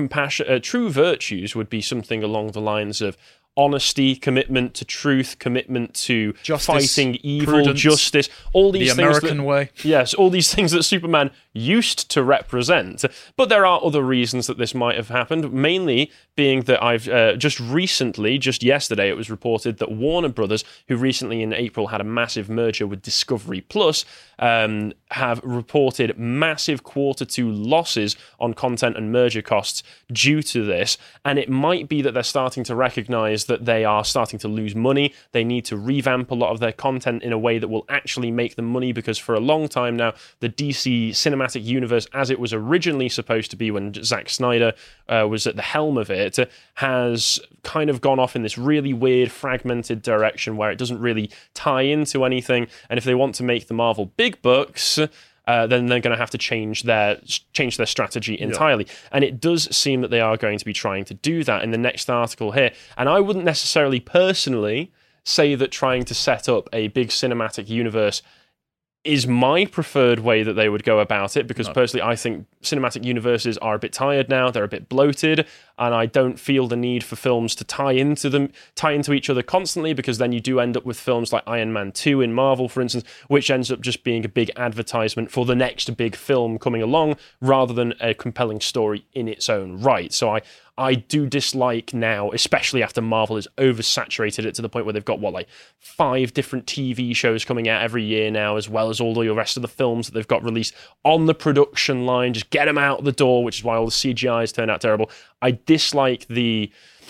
virtues would be something along the lines of honesty, commitment to truth, commitment to justice, fighting evil, prudence, justice, all these the things. American way. Yes, all these things that Superman used to represent. But there are other reasons that this might have happened, mainly being that I've just yesterday, it was reported that Warner Brothers, who recently in April had a massive merger with Discovery Plus, have reported massive Q2 losses on content and merger costs due to this. And it might be that they're starting to recognize that they are starting to lose money. They need to revamp a lot of their content in a way that will actually make them money, because for a long time now, the DC cinematic universe, as it was originally supposed to be when Zack Snyder was at the helm of it, has kind of gone off in this really weird, fragmented direction where it doesn't really tie into anything. And if they want to make the Marvel big bucks, then they're going to have to change their strategy entirely. Yeah. And it does seem that they are going to be trying to do that in the next article here. And I wouldn't necessarily personally say that trying to set up a big cinematic universe is my preferred way that they would go about it, because personally I think cinematic universes are a bit tired now, they're a bit bloated, and I don't feel the need for films to tie into each other constantly, because then you do end up with films like Iron Man 2 in Marvel, for instance, which ends up just being a big advertisement for the next big film coming along, rather than a compelling story in its own right. So I do dislike now, especially after Marvel has oversaturated it to the point where they've got, 5 different TV shows coming out every year now, as well as all the rest of the films that they've got released on the production line. Just get them out the door, which is why all the CGIs turn out terrible. I dislike the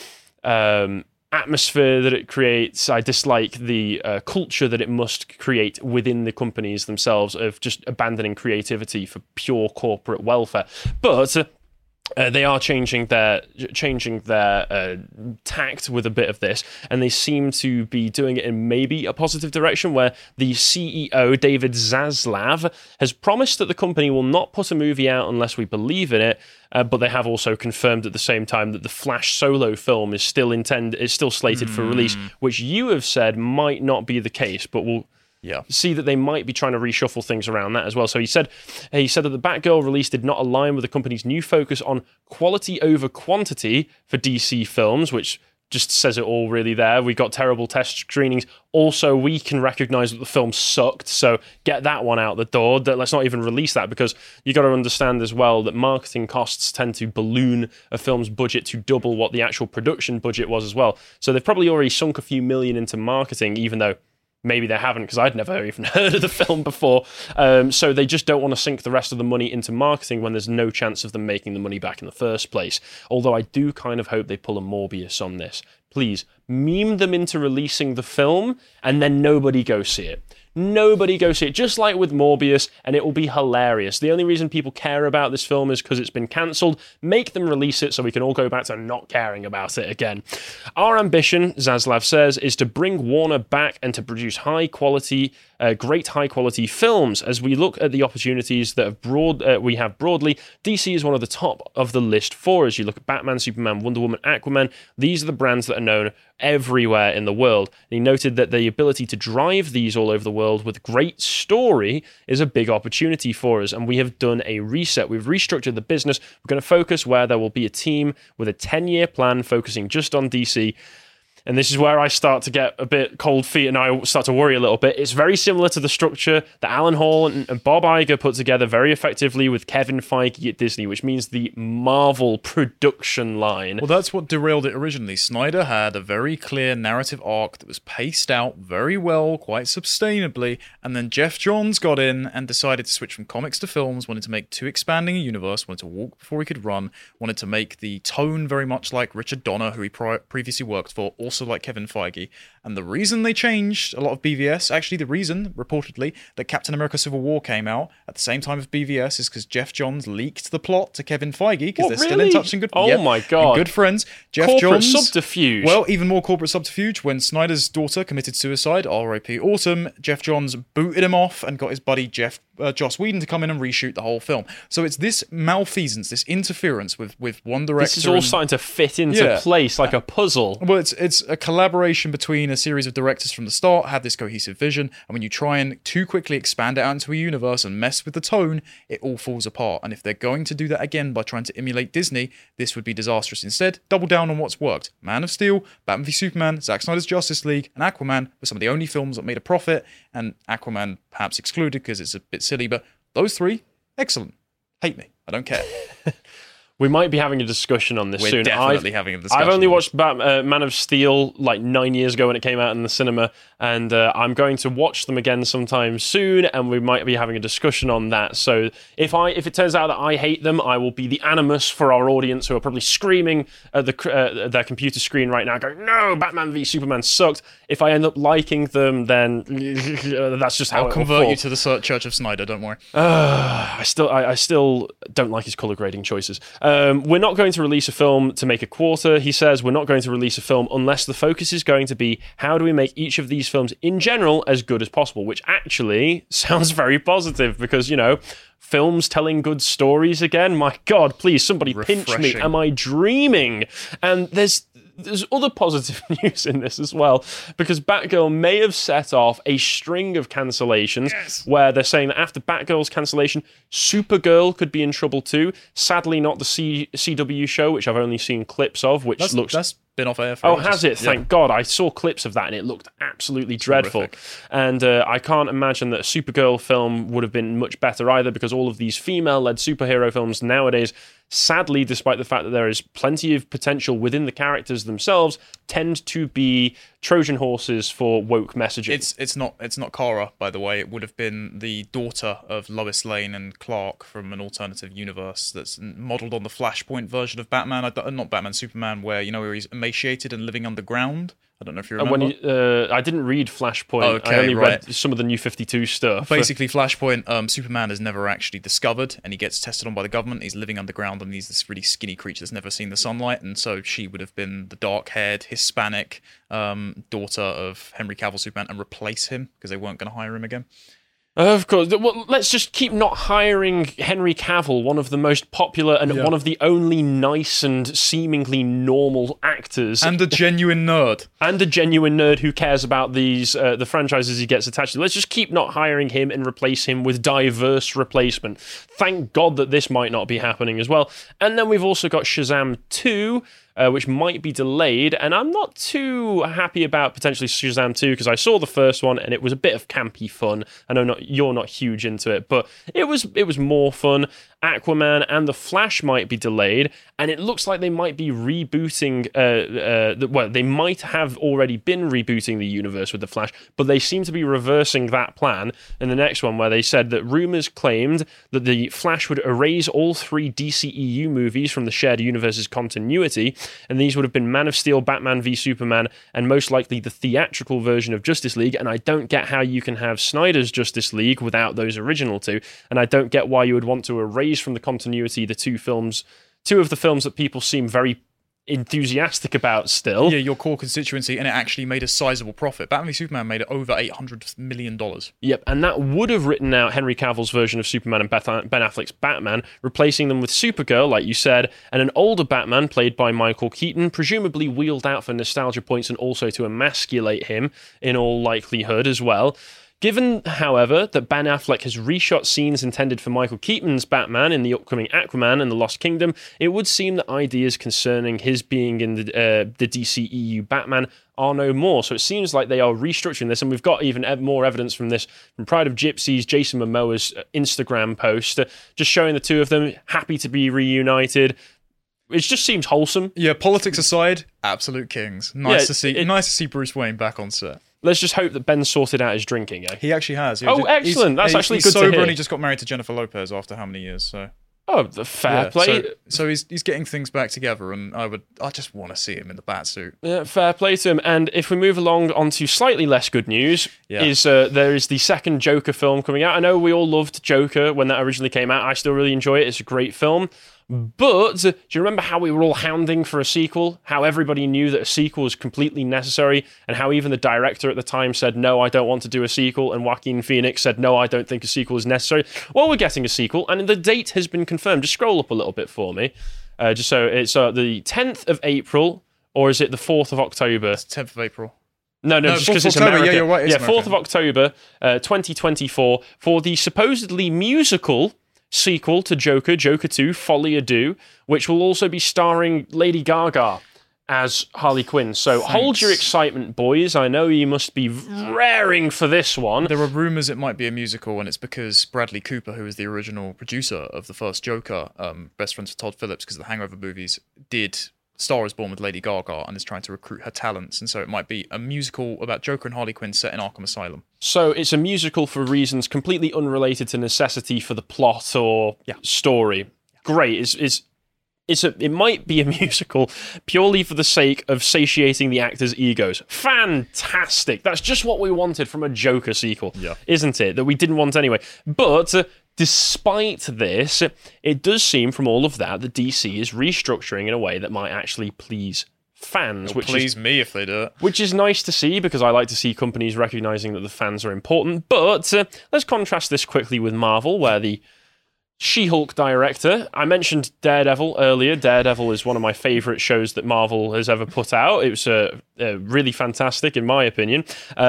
atmosphere that it creates. I dislike the culture that it must create within the companies themselves of just abandoning creativity for pure corporate welfare. But they are changing their tact with a bit of this, and they seem to be doing it in maybe a positive direction, where the CEO, David Zaslav, has promised that the company will not put a movie out unless we believe in it, but they have also confirmed at the same time that the Flash solo film is still slated for release, which you have said might not be the case, but we'll see that they might be trying to reshuffle things around that as well. So he said that the Batgirl release did not align with the company's new focus on quality over quantity for DC films, which just says it all really there. We got terrible test screenings. Also, we can recognize that the film sucked, so get that one out the door. Let's not even release that, because you got to understand as well that marketing costs tend to balloon a film's budget to double what the actual production budget was as well. So they've probably already sunk a few million into marketing, even though maybe they haven't, because I'd never even heard of the film before. So they just don't want to sink the rest of the money into marketing when there's no chance of them making the money back in the first place. Although I do kind of hope they pull a Morbius on this. Please, meme them into releasing the film, and then nobody go see it. Nobody go see it, just like with Morbius, and it will be hilarious. The only reason people care about this film is because it's been cancelled. Make them release it so we can all go back to not caring about it again. Our ambition, Zaslav says, is to bring Warner back and to produce great high-quality films. As we look at the opportunities that we have broadly, DC is one of the top of the list for us. You look at Batman, Superman, Wonder Woman, Aquaman. These are the brands that are known everywhere in the world. And he noted that the ability to drive these all over the world with great story is a big opportunity for us, and we have done a reset. We've restructured the business. We're going to focus where there will be a team with a 10-year plan focusing just on DC. And this is where I start to get a bit cold feet and I start to worry a little bit. It's very similar to the structure that Alan Hall and Bob Iger put together very effectively with Kevin Feige at Disney, which means the Marvel production line. Well, that's what derailed it originally. Snyder had a very clear narrative arc that was paced out very well, quite sustainably, and then Jeff Johns got in and decided to switch from comics to films, wanted to make too expanding a universe, wanted to walk before he could run, wanted to make the tone very much like Richard Donner, who he previously worked for, also like Kevin Feige, And the reason they changed a lot of BVS, actually the reason, reportedly, that Captain America Civil War came out at the same time as BVS is because Jeff Johns leaked the plot to Kevin Feige, because they're still in touch and good. Oh my God. And good friends. Jeff Corporate Johns, subterfuge. Well, even more corporate subterfuge. When Snyder's daughter committed suicide, R.I.P. Autumn, Jeff Johns booted him off and got his buddy Joss Whedon to come in and reshoot the whole film. So it's this malfeasance, this interference with one director. This is all starting to fit into place like a puzzle. Well, it's a collaboration between a series of directors from the start, had this cohesive vision, and when you try and too quickly expand it out into a universe and mess with the tone, it all falls apart. And if they're going to do that again by trying to emulate Disney, this would be disastrous. Instead, double down on what's worked. Man of Steel, Batman v Superman, Zack Snyder's Justice League, and Aquaman were some of the only films that made a profit, and Aquaman perhaps excluded because it's a bit silly, but those three, excellent. Hate me. I don't care. We might be having a discussion on this soon. We're definitely having a discussion. I've only watched Man of Steel like 9 years ago when it came out in the cinema, and I'm going to watch them again sometime soon, and we might be having a discussion on that. So if it turns out that I hate them, I will be the animus for our audience who are probably screaming at their computer screen right now, going, "No, Batman v Superman sucked." If I end up liking them, then that's just how I'll convert you to the Church of Snyder. Don't worry. I still don't like his color grading choices. We're not going to release a film to make a quarter, he says. We're not going to release a film unless the focus is going to be how do we make each of these films in general as good as possible, which actually sounds very positive because, you know, films telling good stories again. My God, please, somebody pinch me. Am I dreaming? And there's other positive news in this as well, because Batgirl may have set off a string of cancellations where they're saying that after Batgirl's cancellation, Supergirl could be in trouble too. Sadly, not the CW show, which I've only seen clips of, which that's been off air for ages. Has it? Thank God. I saw clips of that and it looked absolutely dreadful. Horrific. And I can't imagine that a Supergirl film would have been much better either, because all of these female-led superhero films nowadays, sadly, despite the fact that there is plenty of potential within the characters themselves, tend to be Trojan horses for woke messaging. It's not Kara, by the way. It would have been the daughter of Lois Lane and Clark from an alternative universe that's modelled on the Flashpoint version of Batman. Not Batman, Superman, where he's emaciated and living underground. I don't know if you remember. I didn't read Flashpoint. I only read some of the New 52 stuff. Basically, Flashpoint, Superman is never actually discovered, and he gets tested on by the government. He's living underground, and he's this really skinny creature that's never seen the sunlight, and so she would have been the dark-haired, Hispanic daughter of Henry Cavill Superman and replace him, because they weren't going to hire him again. Of course. Well, let's just keep not hiring Henry Cavill, one of the most popular and one of the only nice and seemingly normal actors. And a genuine nerd. And a genuine nerd who cares about these the franchises he gets attached to. Let's just keep not hiring him and replace him with diverse replacement. Thank God that this might not be happening as well. And then we've also got Shazam 2, which might be delayed, and I'm not too happy about potentially Shazam 2 because I saw the first one and it was a bit of campy fun. I know you're not huge into it, but it was more fun. Aquaman and The Flash might be delayed, and it looks like they might be rebooting. They might have already been rebooting the universe with The Flash, but they seem to be reversing that plan in the next one, where they said that rumors claimed that The Flash would erase all 3 DCEU movies from the shared universe's continuity, and these would have been Man of Steel, Batman v Superman, and most likely the theatrical version of Justice League. And I don't get how you can have Snyder's Justice League without those original 2, and I don't get why you would want to erase from the continuity the 2 of the films that people seem very enthusiastic about still. Yeah, your core constituency, and it actually made a sizable profit. Batman v Superman made over $800 million. Yep, and that would have written out Henry Cavill's version of Superman and Ben Affleck's Batman, replacing them with Supergirl, like you said, and an older Batman played by Michael Keaton, presumably wheeled out for nostalgia points and also to emasculate him in all likelihood as well. Given, however, that Ben Affleck has reshot scenes intended for Michael Keaton's Batman in the upcoming Aquaman and the Lost Kingdom, it would seem that ideas concerning his being in the DCEU Batman are no more. So it seems like they are restructuring this, and we've got even more evidence from this from Pride of Gypsies, Jason Momoa's Instagram post, just showing the 2 of them happy to be reunited. It just seems wholesome. Yeah, politics aside, absolute kings. Nice to see Bruce Wayne back on set. Let's just hope that Ben sorted out his drinking, eh? He actually has. Excellent. That's actually he's good to sober hear. and he just got married to Jennifer Lopez after how many years, so... Oh, the fair play. So he's getting things back together, and I just want to see him in the Batsuit. Yeah, fair play to him. And if we move along onto slightly less good news, there is the second Joker film coming out. I know we all loved Joker when that originally came out. I still really enjoy it. It's a great film. But do you remember how we were all hounding for a sequel? How everybody knew that a sequel was completely necessary, and how even the director at the time said, no, I don't want to do a sequel, and Joaquin Phoenix said, no, I don't think a sequel is necessary. Well, we're getting a sequel, and the date has been confirmed. Just scroll up a little bit for me. Just so it's the 10th of April, or is it the 4th of October? It's 10th of April. No, just because it's October. America. Yeah, you're right. It's 4th of October, 2024, for the supposedly musical sequel to Joker, Joker 2, Folie à Deux, which will also be starring Lady Gaga as Harley Quinn. So hold your excitement, boys. I know you must be raring for this one. There are rumours it might be a musical, and it's because Bradley Cooper, who is the original producer of the first Joker, best friends with Todd Phillips because of the Hangover movies, did Star is Born with Lady Gaga and is trying to recruit her talents, and so it might be a musical about Joker and Harley Quinn set in Arkham Asylum. So it's a musical for reasons completely unrelated to necessity for the plot or story. Great. It might be a musical purely for the sake of satiating the actors' egos. Fantastic. That's just what we wanted from a Joker sequel, isn't it? That we didn't want anyway. But despite this, it does seem from all of that DC is restructuring in a way that might actually please fans. It'll please me if they do it. Which is nice to see, because I like to see companies recognizing that the fans are important. But let's contrast this quickly with Marvel, where the She-Hulk director, I mentioned Daredevil earlier. Daredevil is one of my favourite shows that Marvel has ever put out. It was really fantastic, in my opinion.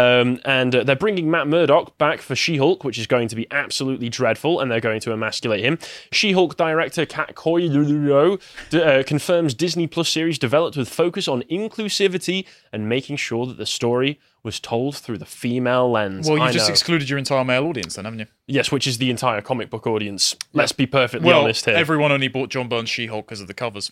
And they're bringing Matt Murdock back for She-Hulk, which is going to be absolutely dreadful, and they're going to emasculate him. She-Hulk director Kat Coiro confirms Disney Plus series developed with focus on inclusivity and making sure that the story was told through the female lens. Well, you just excluded your entire male audience then, haven't you? Yes, which is the entire comic book audience. Let's be perfectly honest here. Everyone only bought John Byrne's She-Hulk because of the covers.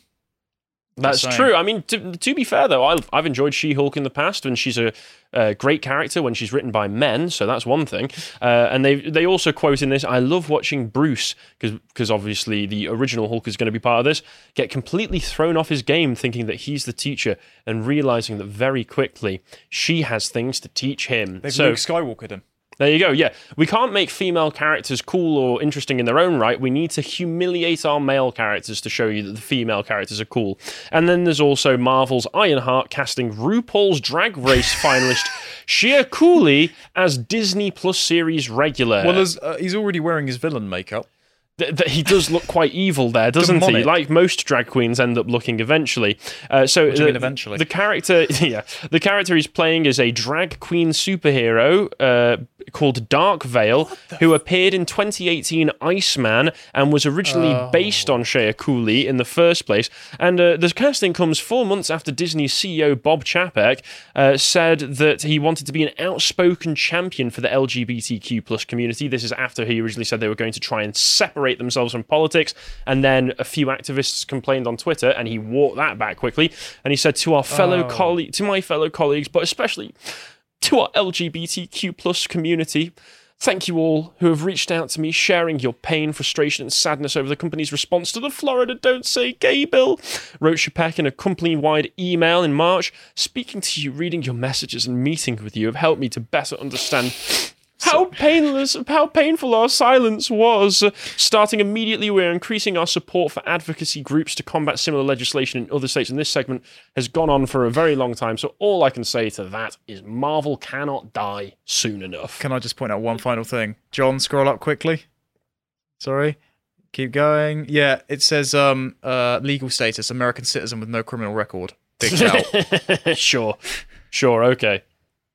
That's true. I mean, to be fair, though, I've enjoyed She-Hulk in the past, and she's a great character when she's written by men, so that's one thing. And they also quote in this, I love watching Bruce, because obviously the original Hulk is going to be part of this, get completely thrown off his game thinking that he's the teacher and realising that very quickly she has things to teach him. They've Luke Skywalkered him. There you go, yeah. We can't make female characters cool or interesting in their own right. We need to humiliate our male characters to show you that the female characters are cool. And then there's also Marvel's Ironheart casting RuPaul's Drag Race finalist Shea Coulee as Disney Plus series regular. Well, he's already wearing his villain makeup. He does look quite evil there, doesn't he? Like most drag queens end up looking eventually. What do you mean eventually? The character he's playing is a drag queen superhero called Dark Veil, who appeared in 2018 Iceman and was originally based on Shea Coulee in the first place. And the casting comes 4 months after Disney's CEO Bob Chapek said that he wanted to be an outspoken champion for the LGBTQ plus community. This is after he originally said they were going to try and separate themselves from politics, and then a few activists complained on Twitter, and he walked that back quickly. And he said to our fellow to my fellow colleagues, but especially to our LGBTQ plus community, thank you all who have reached out to me, sharing your pain, frustration, and sadness over the company's response to the Florida Don't Say Gay bill, wrote Chapek in a company-wide email in March. Speaking to you, reading your messages, and meeting with you have helped me to better understand how painful our silence was. Starting immediately, we're increasing our support for advocacy groups to combat similar legislation in other states, and this segment has gone on for a very long time, so all I can say to that is Marvel cannot die soon enough. Can I just point out one final thing? John, scroll up quickly. Sorry. Keep going. Yeah, it says legal status, American citizen with no criminal record. Big shout. Sure, okay.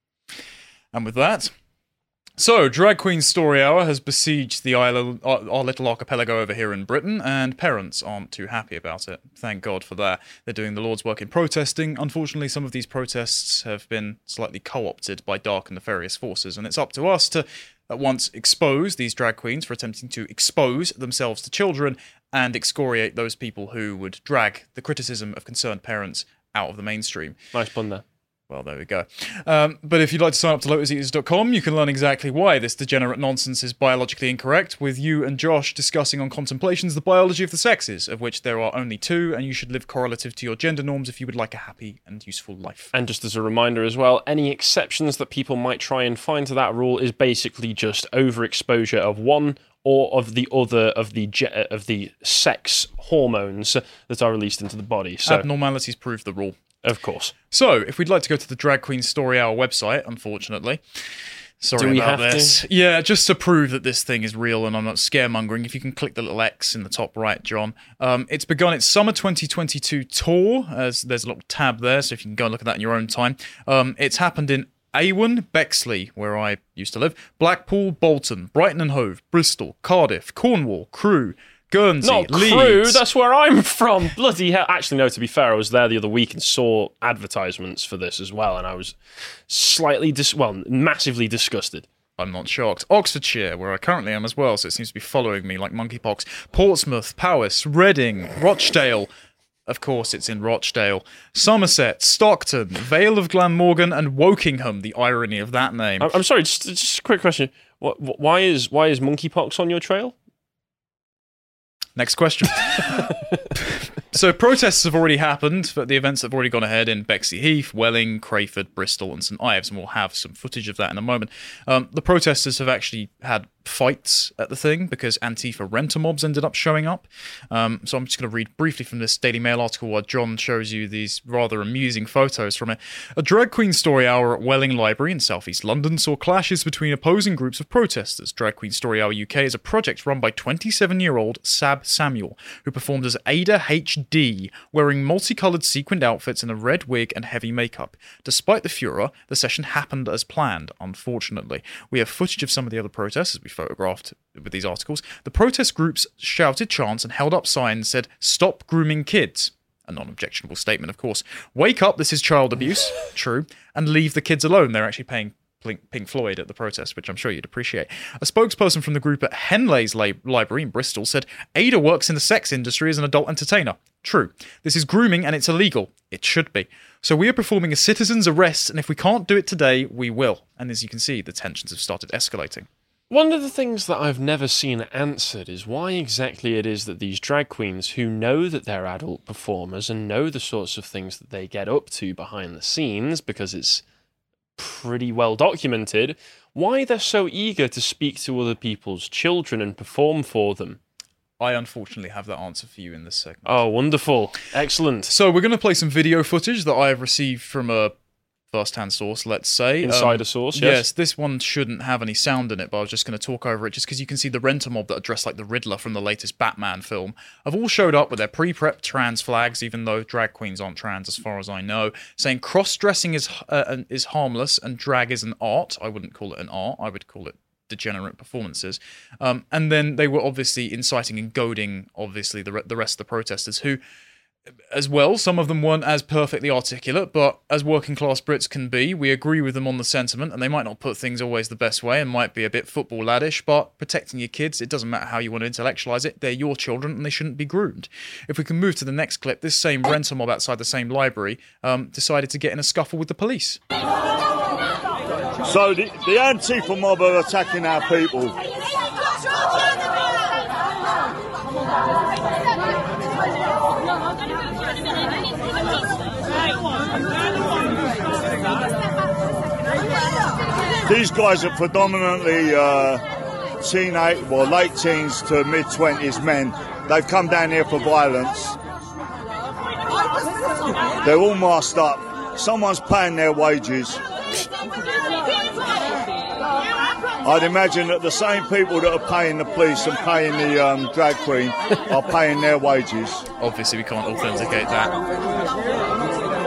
And with that... So, Drag Queen Story Hour has besieged our little archipelago over here in Britain, and parents aren't too happy about it. Thank God for that. They're doing the Lord's work in protesting. Unfortunately, some of these protests have been slightly co-opted by dark and nefarious forces, and it's up to us to at once expose these drag queens for attempting to expose themselves to children and excoriate those people who would drag the criticism of concerned parents out of the mainstream. Nice pun there. Well, there we go. But if you'd like to sign up to lotuseaters.com, you can learn exactly why this degenerate nonsense is biologically incorrect, with you and Josh discussing on Contemplations the biology of the sexes, of which there are only 2, and you should live correlative to your gender norms if you would like a happy and useful life. And just as a reminder as well, any exceptions that people might try and find to that rule is basically just overexposure of one or of the other of the sex hormones that are released into the body. So abnormalities prove the rule. Of course. So, if we'd like to go to the Drag Queen Story Hour website, unfortunately. Sorry Do we about have this. to? Yeah, just to prove that this thing is real and I'm not scaremongering, if you can click the little X in the top right, John. It's begun its Summer 2022 tour, as there's a little tab there, so if you can go and look at that in your own time. It's happened in Avon, Bexley, where I used to live, Blackpool, Bolton, Brighton and Hove, Bristol, Cardiff, Cornwall, Crewe, Guernsey, Not Leeds. Crewe, that's where I'm from. Bloody hell. Actually, no, to be fair, I was there the other week and saw advertisements for this as well, and I was massively disgusted. I'm not shocked. Oxfordshire, where I currently am as well, so it seems to be following me like monkeypox. Portsmouth, Powys, Reading, Rochdale. Of course, it's in Rochdale. Somerset, Stockton, Vale of Glamorgan, and Wokingham. The irony of that name. I'm sorry, just a quick question. Why is monkeypox on your trail? Next question. So protests have already happened, but the events have already gone ahead in Bexley Heath, Welling, Crayford, Bristol and St Ives, and we'll have some footage of that in a moment. The protesters have actually had fights at the thing because Antifa renter mobs ended up showing up. So I'm just going to read briefly from this Daily Mail article while John shows you these rather amusing photos from it. A Drag Queen Story Hour at Welling Library in southeast London saw clashes between opposing groups of protesters. Drag Queen Story Hour UK is a project run by 27-year-old Sab Samuel, who performed as Ada HD, wearing multicoloured sequined outfits and a red wig and heavy makeup. Despite the furor, the session happened as planned, unfortunately. We have footage of some of the other protesters we photographed with these articles. The protest groups shouted chants and held up signs that said, "Stop grooming kids." A non-objectionable statement, of course. "Wake up, this is child abuse." True. And leave the kids alone. They're actually paying Pink Floyd at the protest, which I'm sure you'd appreciate. A spokesperson from the group at Henley's Library in Bristol said, "Ada works in the sex industry as an adult entertainer." True. This is grooming and it's illegal. It should be. So we are performing a citizen's arrest, and if we can't do it today, we will. And as you can see, the tensions have started escalating. One of the things that I've never seen answered is why exactly it is that these drag queens who know that they're adult performers and know the sorts of things that they get up to behind the scenes, because it's pretty well documented, why they're so eager to speak to other people's children and perform for them. I unfortunately have that answer for you in this segment. Oh, wonderful. Excellent. So we're going to play some video footage that I have received from a first-hand source, let's say. Insider source, yes. Yes, this one shouldn't have any sound in it, but I was just going to talk over it just because you can see the renter mob that are dressed like the Riddler from the latest Batman film have all showed up with their pre-prep trans flags, even though drag queens aren't trans as far as I know, saying cross-dressing is harmless and drag is an art. I wouldn't call it an art. I would call it degenerate performances. And then they were obviously inciting and goading, obviously, the rest of the protesters who, as well, some of them weren't as perfectly articulate, but as working-class Brits can be, we agree with them on the sentiment, and they might not put things always the best way and might be a bit football laddish, but protecting your kids, it doesn't matter how you want to intellectualise it, they're your children and they shouldn't be groomed. If we can move to the next clip, this same renter mob outside the same library decided to get in a scuffle with the police. So the Antifa mob are attacking our people. These guys are predominantly late teens to mid-20s men. They've come down here for violence. They're all masked up. Someone's paying their wages. I'd imagine that the same people that are paying the police and paying the drag queen are paying their wages. Obviously, we can't authenticate that.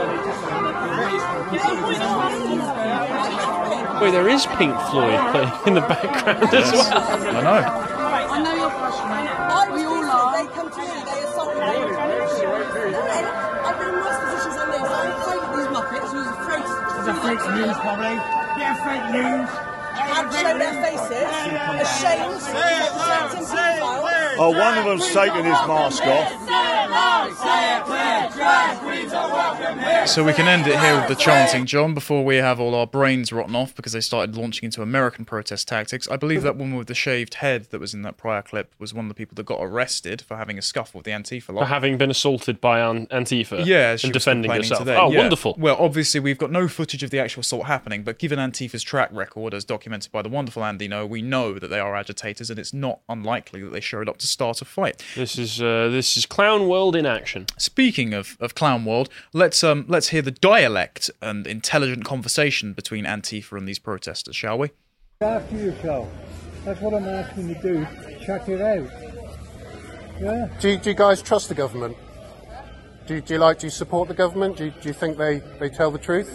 Wait, there is Pink Floyd playing in the background as well. I know. I know you're frustrated. We all are. They come to me, they assault me. I've been in worse positions than this. I'm afraid of these Muppets who's afraid to... It's a fake news, probably. Get fake news. And show their faces, ashamed, Oh, one of them's taken his mask off. So we can end it here with the chanting, John, before we have all our brains rotten off because they started launching into American protest tactics. I believe that woman with the shaved head that was in that prior clip was one of the people that got arrested for having a scuffle with the Antifa lot. For having been assaulted by Antifa Yeah, she and was defending complaining herself. today. Oh, Yeah. wonderful. Well, obviously, we've got no footage of the actual assault happening, but given Antifa's track record, as documented by the wonderful Andy No, we know that they are agitators, and it's not unlikely that they showed up to start a fight. This is Clown World in action. Speaking of Clown World, let's hear the dialect and intelligent conversation between Antifa and these protesters, shall we? After yourself. That's what I'm asking you to do. Check it out. Yeah? Do you guys trust the government? Do you support the government? Do you think they tell the truth?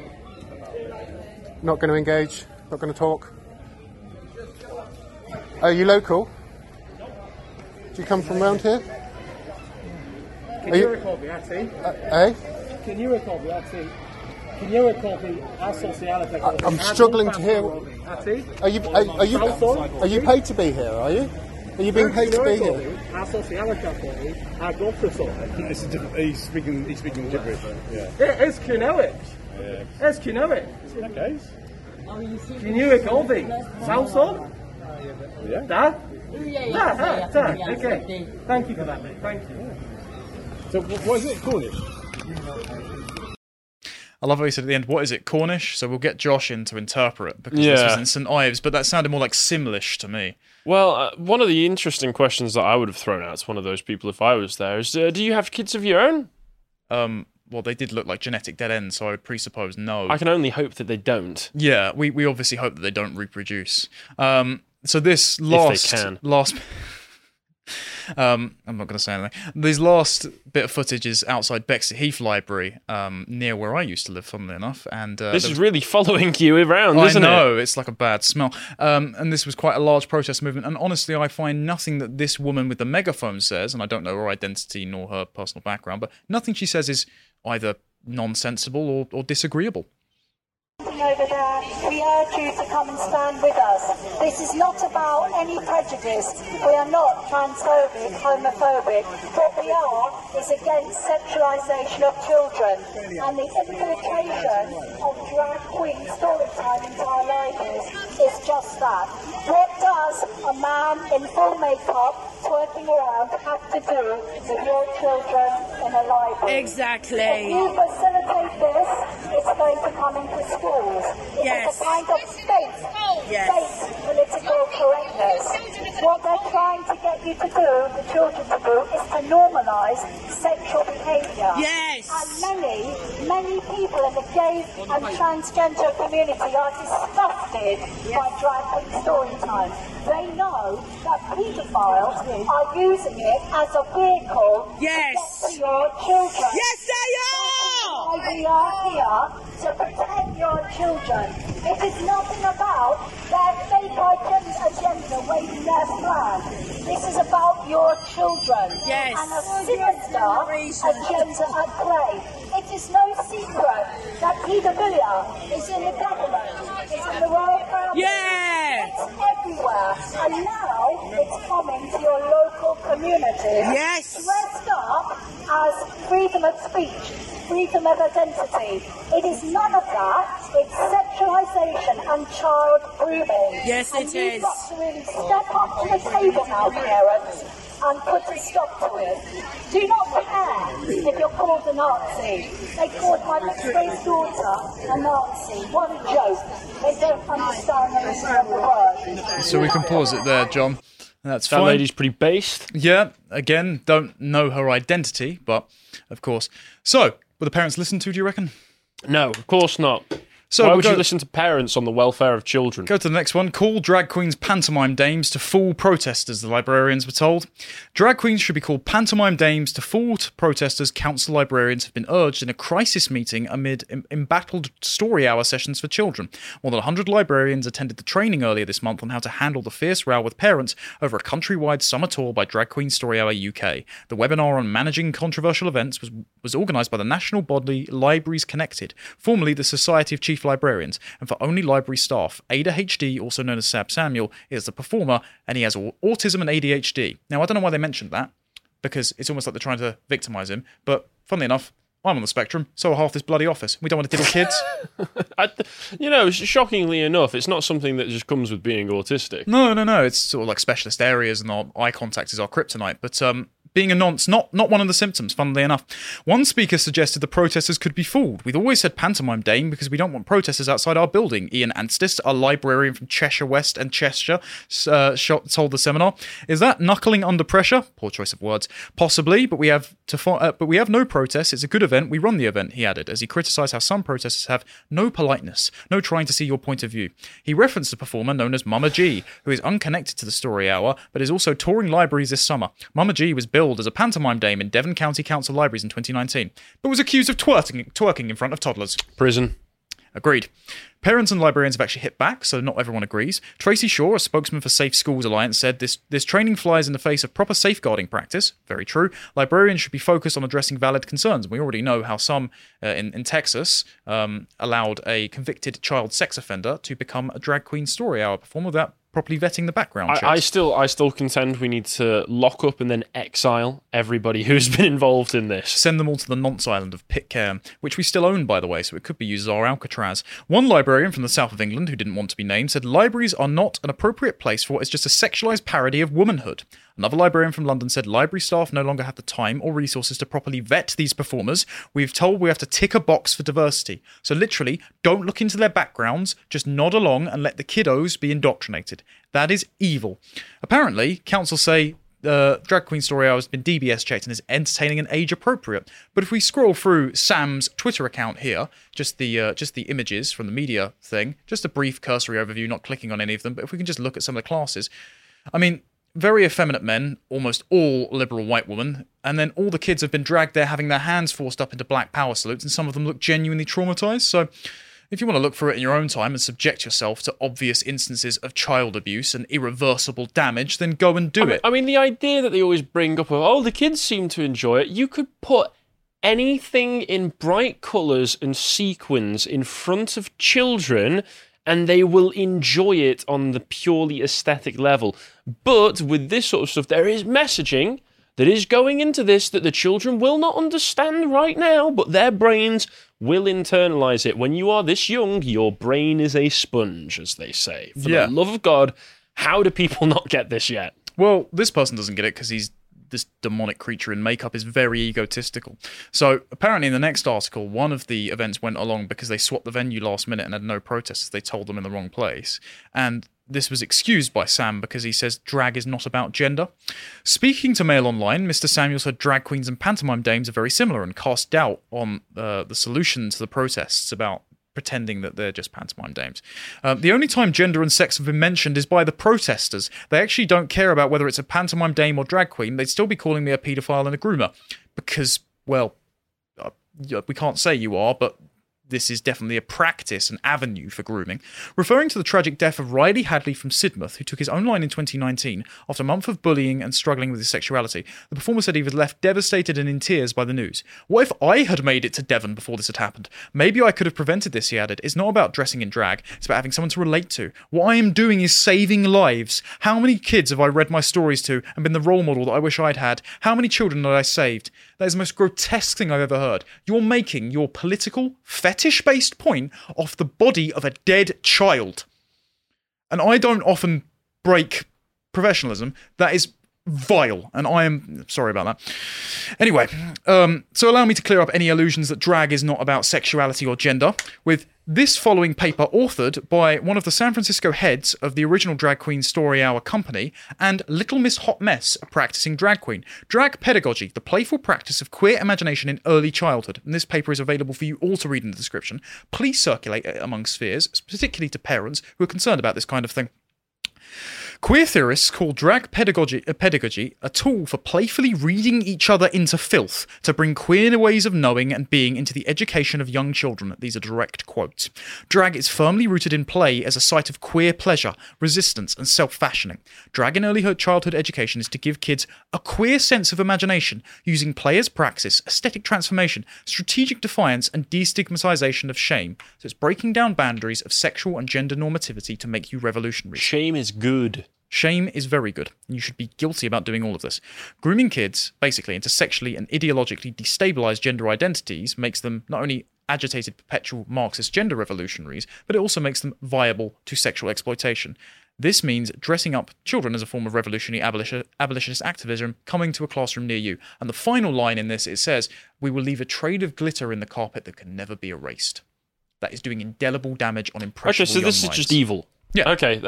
Not going to engage? Not going to talk? Are you local? Do you come from around here? Can you record me, Atty? Can you record me, Atty? Can you record me? I'm struggling to hear. Atty? Are you paid to be here? Are you? Are you being paid to be here? He's speaking gibberish. Yeah. It's Cunellic. It's Cunellic. Okay. Can you record me? Salson? Yeah. Dad? Dad. Okay. Thank you for that, mate. Thank you. So, what is it, Cornish? I love how he said at the end, what is it, Cornish? So we'll get Josh in to interpret, because this Yeah. was in St Ives, but that sounded more like Simlish to me. Well, one of the interesting questions that I would have thrown out to one of those people if I was there is, do you have kids of your own? Well, they did look like genetic dead ends, so I would presuppose no. I can only hope that they don't. Yeah, we obviously hope that they don't reproduce. So this last... If they can. I'm not going to say anything. This last bit of footage is outside Bexley Heath Library, near where I used to live, funnily enough. And this is really following you around, isn't I it? know, it's like a bad smell. And this was quite a large protest movement. And honestly, I find nothing that this woman with the megaphone says, and I don't know her identity nor her personal background, but nothing she says is either nonsensible or disagreeable. Over there, we urge you to come and stand with us. This is not about any prejudice. We are not transphobic, homophobic. What we are is against sexualisation of children and the infiltration of drag queen story time into our libraries is just that. What does a man in full makeup twerking around have to do with your children in a library? Exactly. If you facilitate this, it's going to come into schools. It's a kind of fake political correctness. What they're trying to get you to do, the children to do, is to normalise sexual behaviour. Yes. And many people in the gay and transgender community are disgusted by drag queen story time. They know that paedophiles are using it as a vehicle to get to your children. Yes, they are! We are here to protect your children. It is nothing about their fake agenda waving their flag. This is about your children. Yes. And a sinister agenda at play. It is no secret that paedophilia is in the government, it's in the royal family. Yeah. It's everywhere. And now it's coming to your local community. Yes. Dressed up as freedom of speech, freedom of identity. It is none of that. It's sexualisation and child grooming. Yes, it and you've is. got to really step up to the table now, parents, and put a stop to it. Do not care if you're called a Nazi. They called my mixed-race daughter a Nazi. What a joke. They don't understand the meaning of the word. So we can pause it there, John. That's That fine. lady's pretty based. Yeah, again, don't know her identity, but of course. So, will the parents listen to, do you reckon? No, of course not. So why we'll would go- you listen to parents on the welfare of children? Go to the next one. Call drag queens pantomime dames to fool protesters, the librarians were told. Drag queens should be called pantomime dames to fool protesters, council librarians have been urged in a crisis meeting amid embattled story hour sessions for children. More than 100 librarians attended the training earlier this month on how to handle the fierce row with parents over a countrywide summer tour by Drag Queen Story Hour UK. The webinar on managing controversial events was organised by the national body Libraries Connected, formerly the Society of Chief Librarians, and for only library staff. Ada HD, also known as Sab Samuel, is the performer, and he has autism and ADHD. Now, I don't know why they mentioned that, because it's almost like they're trying to victimise him, but funnily enough, I'm on the spectrum, so are half this bloody office. We don't want to diddle kids. Shockingly enough, it's not something that just comes with being autistic. No. It's sort of like specialist areas, and our eye contact is our kryptonite. But being a nonce, not one of the symptoms, funnily enough. One speaker suggested the protesters could be fooled. We've always said pantomime dame because we don't want protesters outside our building. Ian Anstis, a librarian from Cheshire West and Cheshire, told the seminar. Is that knuckling under pressure? Poor choice of words. Possibly, but we have no protests. It's a good event. We run the event, he added, as he criticised how some protesters have no politeness, no trying to see your point of view. He referenced a performer known as Mama G, who is unconnected to the story hour, but is also touring libraries this summer. Mama G was billed as a pantomime dame in Devon County Council Libraries in 2019, but was accused of twerking in front of toddlers. Prison. Agreed. Parents and librarians have actually hit back, so not everyone agrees. Tracy Shaw, a spokesman for Safe Schools Alliance, said this training flies in the face of proper safeguarding practice. Very true. Librarians should be focused on addressing valid concerns. We already know how some in Texas allowed a convicted child sex offender to become a drag queen story hour performer without properly vetting the background checks. I still contend we need to lock up and then exile everybody who's been involved in this. Send them all to the nonce island of Pitcairn, which we still own, by the way, so it could be used as our Alcatraz. One librarian from the south of England, who didn't want to be named, said libraries are not an appropriate place for what is just a sexualised parody of womanhood. Another librarian from London said library staff no longer have the time or resources to properly vet these performers. We've told we have to tick a box for diversity. So literally, don't look into their backgrounds, just nod along and let the kiddos be indoctrinated. That is evil. Apparently, council say Drag Queen Story Hour has been DBS checked and is entertaining and age appropriate. But if we scroll through Sam's Twitter account here, just the images from the media thing, just a brief cursory overview, not clicking on any of them, but if we can just look at some of the classes, I mean, very effeminate men, almost all liberal white women, and then all the kids have been dragged there having their hands forced up into black power salutes, and some of them look genuinely traumatised. So if you want to look for it in your own time and subject yourself to obvious instances of child abuse and irreversible damage, then go and do it. I mean, the idea that they always bring up of, the kids seem to enjoy it, you could put anything in bright colours and sequins in front of children and they will enjoy it on the purely aesthetic level. But with this sort of stuff, there is messaging that is going into this that the children will not understand right now, but their brains will internalise it. When you are this young, your brain is a sponge, as they say. For the love of God, how do people not get this yet? Well, this person doesn't get it because this demonic creature in makeup is very egotistical. So apparently in the next article, one of the events went along because they swapped the venue last minute and had no protesters. They told them in the wrong place. And this was excused by Sam because he says drag is not about gender. Speaking to Mail Online, Mr. Samuel said drag queens and pantomime dames are very similar and cast doubt on the solution to the protests about pretending that they're just pantomime dames. The only time gender and sex have been mentioned is by the protesters. They actually don't care about whether it's a pantomime dame or drag queen. They'd still be calling me a paedophile and a groomer. Because, well, we can't say you are, but this is definitely a practice, an avenue for grooming. Referring to the tragic death of Riley Hadley from Sidmouth, who took his own line in 2019 after a month of bullying and struggling with his sexuality, the performer said he was left devastated and in tears by the news. What if I had made it to Devon before this had happened? Maybe I could have prevented this, he added. It's not about dressing in drag, it's about having someone to relate to. What I am doing is saving lives. How many kids have I read my stories to and been the role model that I wish I'd had? How many children have I saved? That is the most grotesque thing I've ever heard. You're making your political, fetish-based point off the body of a dead child. And I don't often break professionalism. That is vile, and I am sorry about that. Anyway, so allow me to clear up any illusions that drag is not about sexuality or gender, with this following paper authored by one of the San Francisco heads of the original Drag Queen Story Hour company and Little Miss Hot Mess, a practicing drag queen. Drag Pedagogy, the playful practice of queer imagination in early childhood. And this paper is available for you all to read in the description. Please circulate it among spheres, particularly to parents who are concerned about this kind of thing. Queer theorists call drag pedagogy a tool for playfully reading each other into filth to bring queer ways of knowing and being into the education of young children. These are direct quotes. Drag is firmly rooted in play as a site of queer pleasure, resistance, and self-fashioning. Drag in early childhood education is to give kids a queer sense of imagination, using play as praxis, aesthetic transformation, strategic defiance, and destigmatization of shame. So it's breaking down boundaries of sexual and gender normativity to make you revolutionary. Shame is good. Shame is very good. You should be guilty about doing all of this. Grooming kids, basically, into sexually and ideologically destabilized gender identities makes them not only agitated perpetual Marxist gender revolutionaries, but it also makes them viable to sexual exploitation. This means dressing up children as a form of revolutionary abolitionist activism coming to a classroom near you. And the final line in this, it says, "We will leave a trail of glitter in the carpet that can never be erased." That is doing indelible damage on impressionable young minds. Okay, so this is just evil. Yeah. Okay.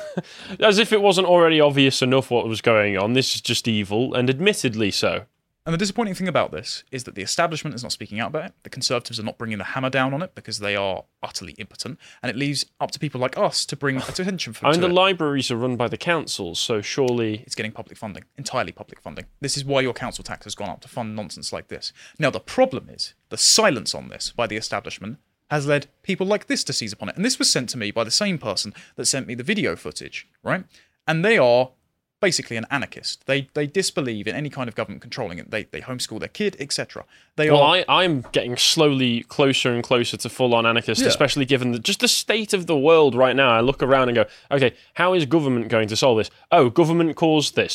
As if it wasn't already obvious enough what was going on, this is just evil, and admittedly so. And the disappointing thing about this is that the establishment is not speaking out about it. The Conservatives are not bringing the hammer down on it because they are utterly impotent. And it leaves up to people like us to bring attention to it. The libraries are run by the councils, so surely... It's getting public funding, entirely public funding. This is why your council tax has gone up, to fund nonsense like this. Now, the problem is the silence on this by the establishment has led people like this to seize upon it. And this was sent to me by the same person that sent me the video footage, right? And they are basically an anarchist. They disbelieve in any kind of government controlling it. They homeschool their kid, etc. I'm getting slowly closer and closer to full-on anarchist, especially given just the state of the world right now. I look around and go, okay, how is government going to solve this? Oh, government caused this.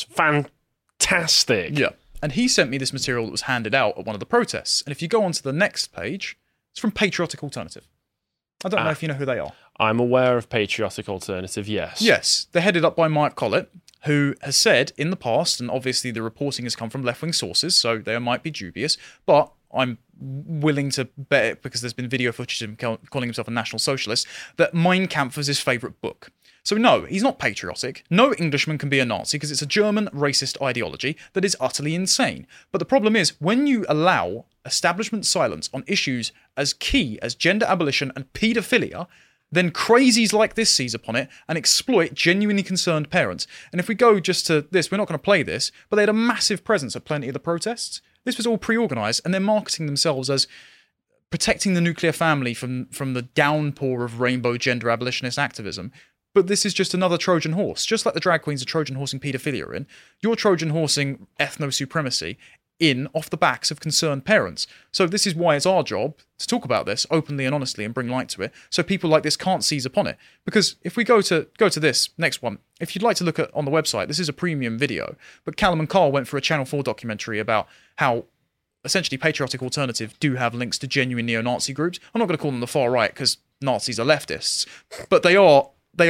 Fantastic. Yeah. And he sent me this material that was handed out at one of the protests. And if you go on to the next page, it's from Patriotic Alternative. I don't know if you know who they are. I'm aware of Patriotic Alternative, yes. Yes. They're headed up by Mike Collett, who has said in the past, and obviously the reporting has come from left-wing sources, so they might be dubious, but I'm willing to bet it because there's been video footage of him calling himself a National Socialist, that Mein Kampf was his favourite book. So no, he's not patriotic. No Englishman can be a Nazi because it's a German racist ideology that is utterly insane. But the problem is, when you allow establishment silence on issues as key as gender abolition and paedophilia, then crazies like this seize upon it and exploit genuinely concerned parents. And if we go just to this, we're not going to play this, but they had a massive presence at plenty of the protests. This was all pre-organised, and they're marketing themselves as protecting the nuclear family from the downpour of rainbow gender abolitionist activism. But this is just another Trojan horse. Just like the drag queens are Trojan horsing paedophilia in, you're Trojan horsing ethno-supremacy in off the backs of concerned parents. So this is why it's our job to talk about this openly and honestly and bring light to it, so people like this can't seize upon it. Because if we go to this next one, if you'd like to look at on the website, this is a premium video, but Callum and Carl went for a Channel 4 documentary about how essentially Patriotic Alternative do have links to genuine neo-Nazi groups. I'm not going to call them the far right because Nazis are leftists, but they are,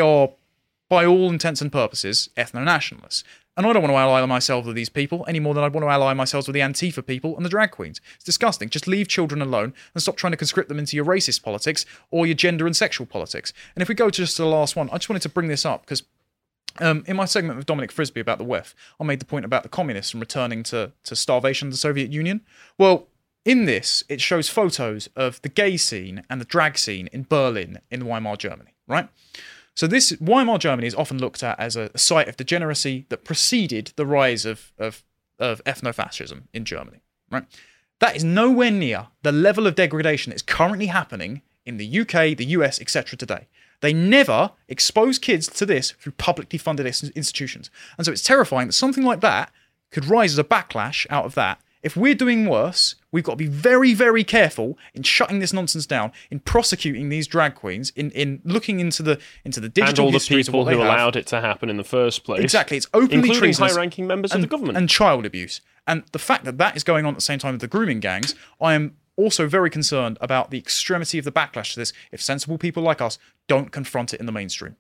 by all intents and purposes, ethno-nationalists. And I don't want to ally myself with these people any more than I want to ally myself with the Antifa people and the drag queens. It's disgusting. Just leave children alone and stop trying to conscript them into your racist politics or your gender and sexual politics. And if we go to just the last one, I just wanted to bring this up because in my segment with Dominic Frisby about the WEF, I made the point about the communists and returning to starvation of the Soviet Union. Well, in this, it shows photos of the gay scene and the drag scene in Berlin in Weimar, Germany, right? So this Weimar Germany is often looked at as a site of degeneracy that preceded the rise of ethno-fascism in Germany, right? That is nowhere near the level of degradation that is currently happening in the UK, the US, etc. today. They never expose kids to this through publicly funded institutions. And so it's terrifying that something like that could rise as a backlash out of that. If we're doing worse, we've got to be very, very careful in shutting this nonsense down, in prosecuting these drag queens, in looking into the digital and all the histories people of what they who have. allowed it to happen in the first place. Exactly, it's openly including treasonous, high-ranking members of the government and child abuse. And the fact that that is going on at the same time with the grooming gangs, I am also very concerned about the extremity of the backlash to this if sensible people like us don't confront it in the mainstream.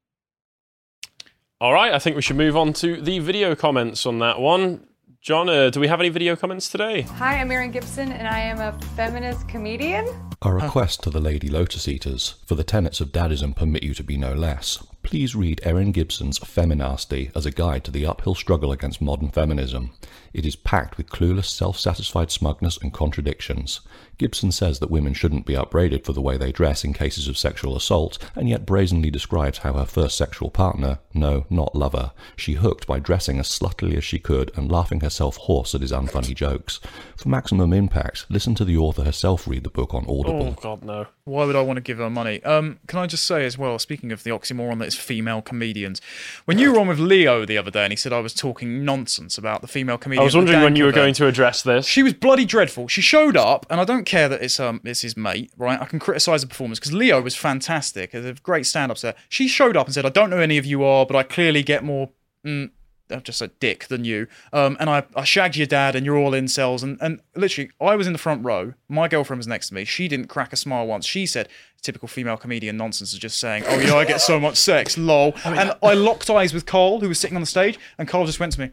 All right, I think we should move on to the video comments on that one. John, do we have any video comments today? Hi, I'm Erin Gibson, and I am a feminist comedian. A request to the Lady Lotus Eaters, for the tenets of Daddism permit you to be no less. Please read Erin Gibson's Feminasty as a guide to the uphill struggle against modern feminism. It is packed with clueless, self-satisfied smugness and contradictions. Gibson says that women shouldn't be upbraided for the way they dress in cases of sexual assault, and yet brazenly describes how her first sexual partner, no, not lover, she hooked by dressing as sluttily as she could and laughing herself hoarse at his unfunny jokes. For maximum impact, listen to the author herself read the book on Audible. Oh, God, no. Why would I want to give her money? Can I just say as well, speaking of the oxymoron that is female comedians, when you were on with Leo the other day and he said I was talking nonsense about the female comedian. I was wondering when you were going to address this. She was bloody dreadful. She showed up, and I don't care that it's his mate, right? I can criticise the performance because Leo was fantastic. There's great stand-ups there. She showed up and said, I don't know who any of you are, but I clearly get more... I've just said dick than you, and I shagged your dad and you're all incels, and literally I was in the front row, my girlfriend was next to me, she didn't crack a smile once. She said typical female comedian nonsense of just saying, oh yeah, I get so much sex, lol. And I locked eyes with Carl, who was sitting on the stage, and Carl just went to me.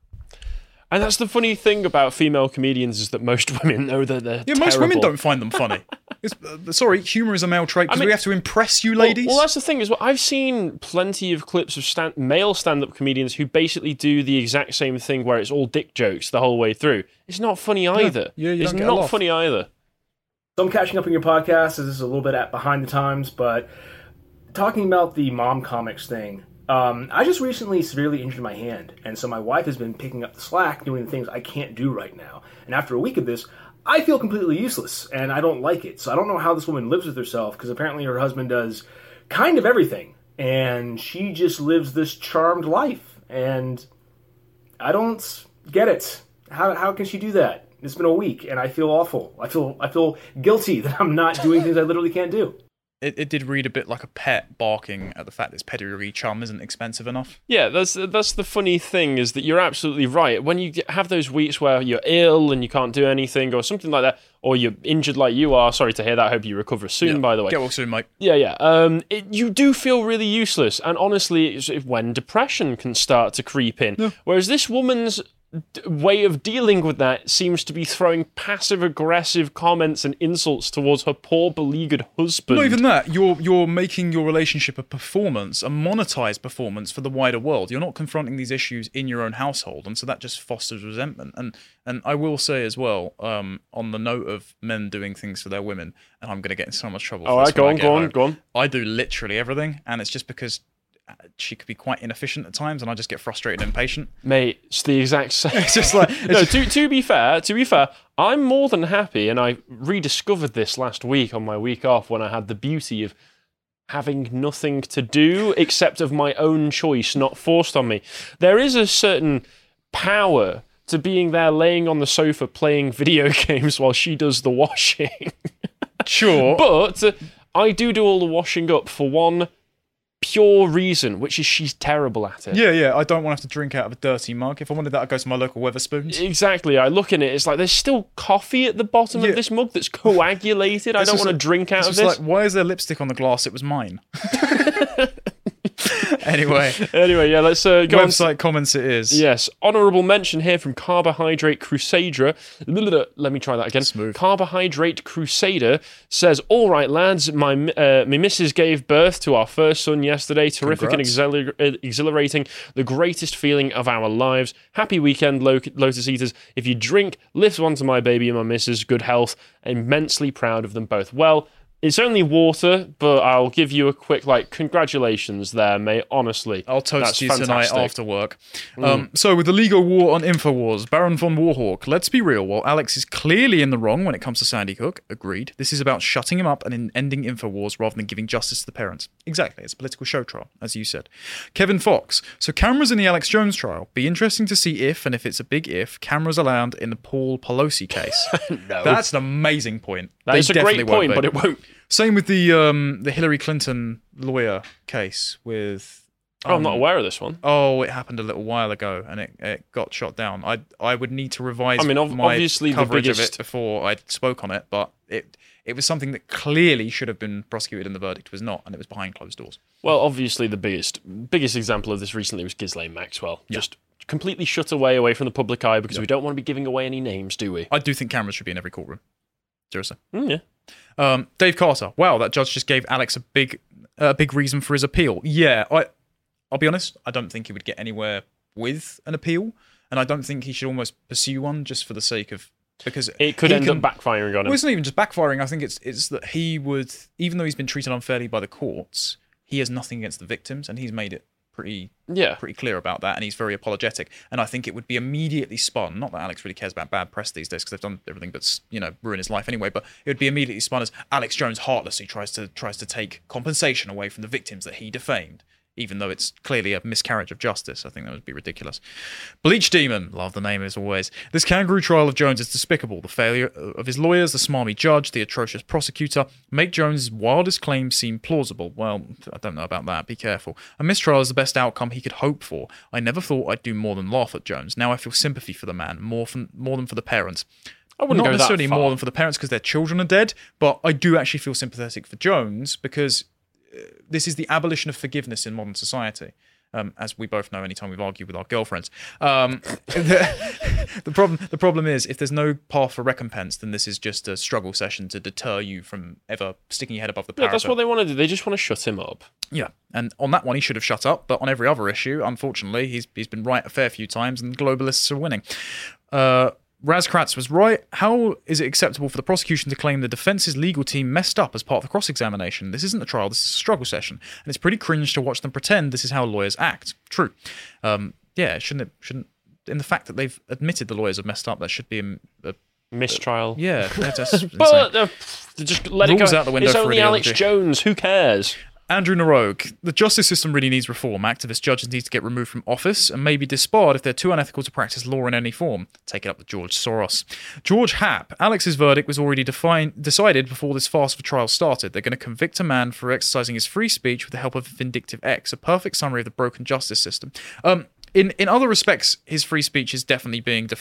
And that's the funny thing about female comedians is that most women know that they're terrible. Most women don't find them funny. Sorry, humour is a male trait because we have to impress you ladies. Well, that's the thing as well. I've seen plenty of clips of male stand-up comedians who basically do the exact same thing where it's all dick jokes the whole way through. It's not funny either. It's not funny either. So I'm catching up on your podcast. This is a little bit behind the times, but talking about the mom comics thing, I just recently severely injured my hand, and so my wife has been picking up the slack doing the things I can't do right now. And after a week of this, I feel completely useless, and I don't like it. So I don't know how this woman lives with herself, because apparently her husband does kind of everything, and she just lives this charmed life, and I don't get it. How can she do that? It's been a week, and I feel awful. I feel guilty that I'm not doing things I literally can't do. It did read a bit like a pet barking at the fact that its pedigree chum isn't expensive enough. Yeah, that's the funny thing is that you're absolutely right. When you have those weeks where you're ill and you can't do anything or something like that, or you're injured like you are, sorry to hear that, I hope you recover soon, by the way. Get well soon, mate. Yeah. You do feel really useless, and honestly, it's when depression can start to creep in. Yeah. Whereas this woman's way of dealing with that seems to be throwing passive-aggressive comments and insults towards her poor, beleaguered husband. Not even that. You're making your relationship a performance, a monetized performance for the wider world. You're not confronting these issues in your own household, and so that just fosters resentment. And I will say as well, on the note of men doing things for their women, and I'm going to get in so much trouble for this. Go on. I do literally everything, and it's just because she could be quite inefficient at times, and I just get frustrated and impatient. Mate, it's the exact same. It's just like no. To be fair, I'm more than happy, and I rediscovered this last week on my week off when I had the beauty of having nothing to do except of my own choice, not forced on me. There is a certain power to being there, laying on the sofa, playing video games while she does the washing. Sure, but I do all the washing up for one pure reason, which is she's terrible at it. Yeah, I don't want to have to drink out of a dirty mug. If I wanted that, I'd go to my local Wetherspoons. Exactly. I look in it, it's like there's still coffee at the bottom of this mug that's coagulated. I don't want to drink out of this. Like, why is there lipstick on the glass? It was mine. Anyway, yeah, let's go website comments it is. Yes, honourable mention here from Carbohydrate Crusader. Let me try that again. Smooth. Carbohydrate Crusader says, all right, lads, my missus gave birth to our first son yesterday. Terrific. Congrats. And exhilarating. The greatest feeling of our lives. Happy weekend, Lotus Eaters. If you drink, lift one to my baby and my missus. Good health. Immensely proud of them both. Well, it's only water, but I'll give you a quick, congratulations there, mate, honestly. I'll toast you tonight after work. So, with the legal war on InfoWars, Baron von Warhawk, let's be real, while Alex is clearly in the wrong when it comes to Sandy Hook, agreed, this is about shutting him up and ending InfoWars rather than giving justice to the parents. Exactly, it's a political show trial, as you said. Kevin Fox, so cameras in the Alex Jones trial. Be interesting to see if, and if it's a big if, cameras allowed in the Paul Pelosi case. No. That's an amazing point. That is a great point, but it won't. Same with the Hillary Clinton lawyer case with... I'm not aware of this one. Oh, it happened a little while ago, and it got shot down. I would need to revise my obviously coverage the of it before I spoke on it, but it was something that clearly should have been prosecuted, and the verdict was not, and it was behind closed doors. Well, obviously the biggest example of this recently was Ghislaine Maxwell. Yeah. Just completely shut away from the public eye because we don't want to be giving away any names, do we? I do think cameras should be in every courtroom. Seriously. Yeah. Dave Carter. Wow, that judge just gave Alex a big reason for his appeal. Yeah, I'll be honest. I don't think he would get anywhere with an appeal, and I don't think he should almost pursue one just for the sake of because it could end up backfiring on him. Well, it's not even just backfiring. I think it's that he would, even though he's been treated unfairly by the courts, he has nothing against the victims, and he's made it pretty Yeah. pretty clear about that, and he's very apologetic. And I think it would be immediately spun. Not that Alex really cares about bad press these days, because they've done everything but ruin his life anyway. But it would be immediately spun as Alex Jones heartlessly tries to take compensation away from the victims that he defamed, even though it's clearly a miscarriage of justice. I think that would be ridiculous. Bleach Demon, love the name as always. This kangaroo trial of Jones is despicable. The failure of his lawyers, the smarmy judge, the atrocious prosecutor, make Jones' wildest claims seem plausible. Well, I don't know about that. Be careful. A mistrial is the best outcome he could hope for. I never thought I'd do more than laugh at Jones. Now I feel sympathy for the man, more than for the parents. I wouldn't Not go that necessarily far. more than for the parents because their children are dead, but I do actually feel sympathetic for Jones because this is the abolition of forgiveness in modern society. As we both know, anytime we've argued with our girlfriends. The problem is, if there's no path for recompense, then this is just a struggle session to deter you from ever sticking your head above the Yeah, parapet. that's what they want to do. They just want to shut him up. Yeah, and on that one, he should have shut up. But on every other issue, unfortunately, he's been right a fair few times, and globalists are winning. Raz Kratz was right. How is it acceptable for the prosecution to claim the defense's legal team messed up as part of the cross-examination? This isn't a trial, this is a struggle session. And it's pretty cringe to watch them pretend this is how lawyers act. True. Yeah, shouldn't in the fact that they've admitted the lawyers have messed up, that should be a mistrial. Yeah, that's but just let it Rules go. out the window It's for only Alex ideology. Jones. Who cares? Andrew Narogue, the justice system really needs reform. Activist judges need to get removed from office and maybe disbarred if they're too unethical to practice law in any form. Take it up with George Soros. George Happ, Alex's verdict was already decided before this farce of a trial started. They're going to convict a man for exercising his free speech with the help of a vindictive ex. A perfect summary of the broken justice system. In other respects, his free speech is definitely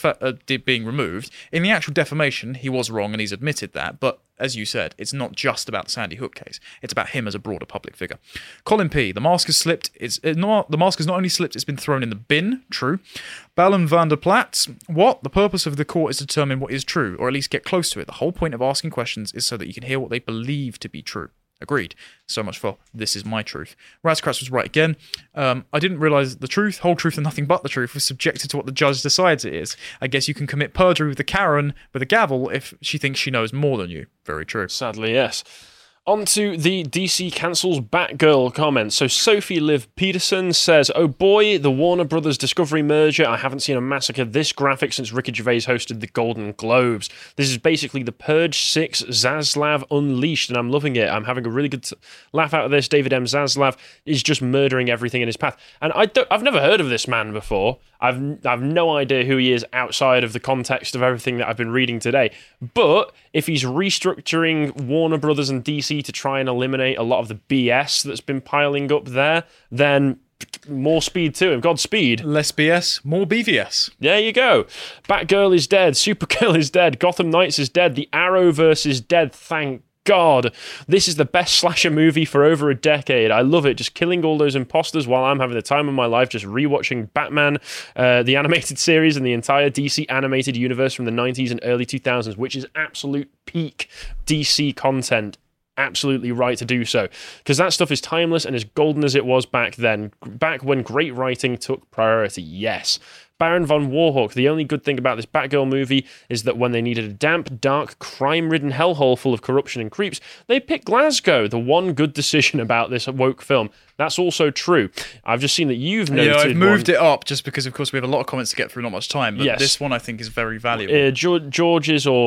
being removed. In the actual defamation, he was wrong and he's admitted that. But as you said, it's not just about the Sandy Hook case. It's about him as a broader public figure. Colin P. The mask has slipped. The mask has not only slipped, it's been thrown in the bin. True. Ballon van der Platz. What? The purpose of the court is to determine what is true, or at least get close to it. The whole point of asking questions is so that you can hear what they believe to be true. Agreed. So much for this is my truth. Razkratz was right again. I didn't realise the truth, whole truth and nothing but the truth was subjected to what the judge decides it is. I guess you can commit perjury with the Karen with a gavel if she thinks she knows more than you. Very true. Sadly, yes. On to the DC cancels Batgirl comments. So Sophie Liv Peterson says, "Oh boy, the Warner Brothers Discovery merger. I haven't seen a massacre this graphic since Ricky Gervais hosted the Golden Globes. This is basically the Purge 6 Zaslav Unleashed, and I'm loving it. I'm having a really good laugh out of this. David M. Zaslav is just murdering everything in his path. And I've never heard of this man before. I've no idea who he is outside of the context of everything that I've been reading today. But if he's restructuring Warner Brothers and DC to try and eliminate a lot of the BS that's been piling up there, then more speed to him. Godspeed. Less BS, more BVS. There you go. Batgirl is dead. Supergirl is dead. Gotham Knights is dead. The Arrowverse is dead. Thank God. This is the best slasher movie for over a decade. I love it. Just killing all those imposters while I'm having the time of my life, just rewatching Batman, the animated series, and the entire DC animated universe from the 90s and early 2000s, which is absolute peak DC content. Absolutely right to do so, because that stuff is timeless and as golden as it was back then, back when great writing took priority. Yes. Baron von Warhawk, the only good thing about this Batgirl movie is that when they needed a damp, dark, crime-ridden hellhole full of corruption and creeps, they picked Glasgow, the one good decision about this woke film. That's also true. I've just seen that you've noted... Yeah, I've moved it up just because, of course, we have a lot of comments to get through, not much time, but Yes. this one I think is very valuable. George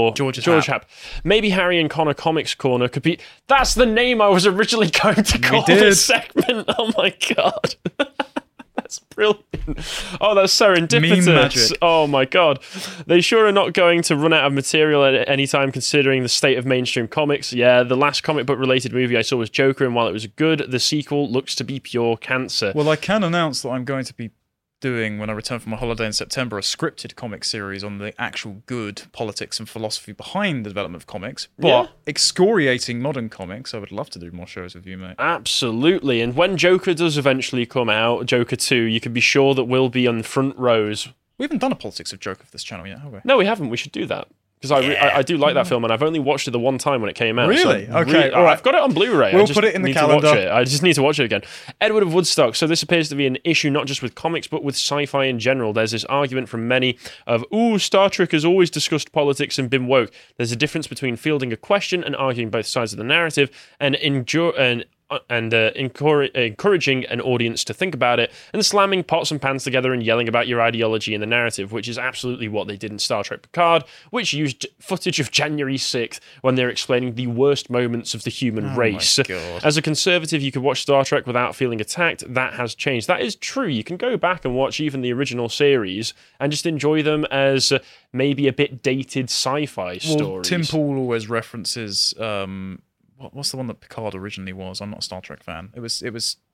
Happ. Maybe Harry and Connor Comics Corner could be... That's the name I was originally going to call this segment. Oh my God. That's brilliant. Oh, that's serendipitous. Meme magic. Oh my God. They sure are not going to run out of material at any time considering the state of mainstream comics. Yeah, the last comic book related movie I saw was Joker, and while it was good, the sequel looks to be pure cancer. Well, I can announce that I'm going to be doing, when I return from my holiday in September, a scripted comic series on the actual good politics and philosophy behind the development of comics, but Yeah. excoriating modern comics. I would love to do more shows with you, mate. Absolutely. And when Joker does eventually come out, Joker 2, you can be sure that we'll be on the front rows. We haven't done a politics of Joker for this channel yet, have we? No, we haven't. We should do that. Because I do like that film, and I've only watched it the one time when it came out. Really? So Okay, all right. I've got it on Blu-ray. We'll I just put it in the need calendar. To watch it. I just need to watch it again. Edward of Woodstock. So this appears to be an issue not just with comics, but with sci-fi in general. There's this argument from many of, Star Trek has always discussed politics and been woke. There's a difference between fielding a question and arguing both sides of the narrative, and encouraging an audience to think about it, and slamming pots and pans together and yelling about your ideology in the narrative, which is absolutely what they did in Star Trek Picard, which used footage of January 6th when they're explaining the worst moments of the human race. As a conservative, you could watch Star Trek without feeling attacked. That has changed. That is true. You can go back and watch even the original series and just enjoy them as maybe a bit dated sci-fi stories. Tim Pool always references what's the one that Picard originally was? I'm not a Star Trek fan. It was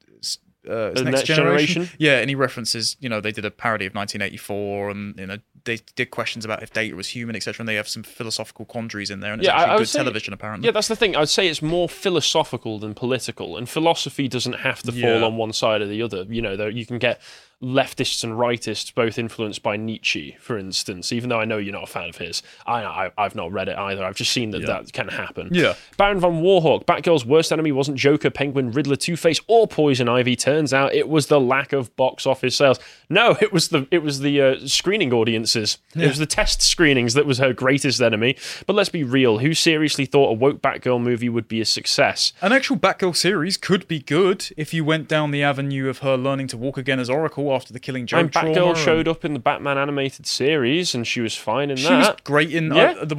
Next Generation. Yeah, and he references, they did a parody of 1984, and they did questions about if Data was human, etc. And they have some philosophical quandaries in there, and it's actually good television, apparently. Yeah, that's the thing. I'd say it's more philosophical than political, and philosophy doesn't have to fall on one side or the other. You can get leftists and rightists both influenced by Nietzsche, for instance, even though I know you're not a fan of his. I've not read it either. I've just seen that can happen. Yeah. Baron von Warhawk, Batgirl's worst enemy wasn't Joker, Penguin, Riddler, Two-Face, or Poison Ivy. Turns out it was the lack of box office sales. No, it was the screening audiences. Yeah. It was the test screenings that was her greatest enemy. But let's be real, who seriously thought a woke Batgirl movie would be a success? An actual Batgirl series could be good if you went down the avenue of her learning to walk again as Oracle after the Killing Joke trauma. Batgirl showed up in the Batman animated series, and she was fine in that. She was great in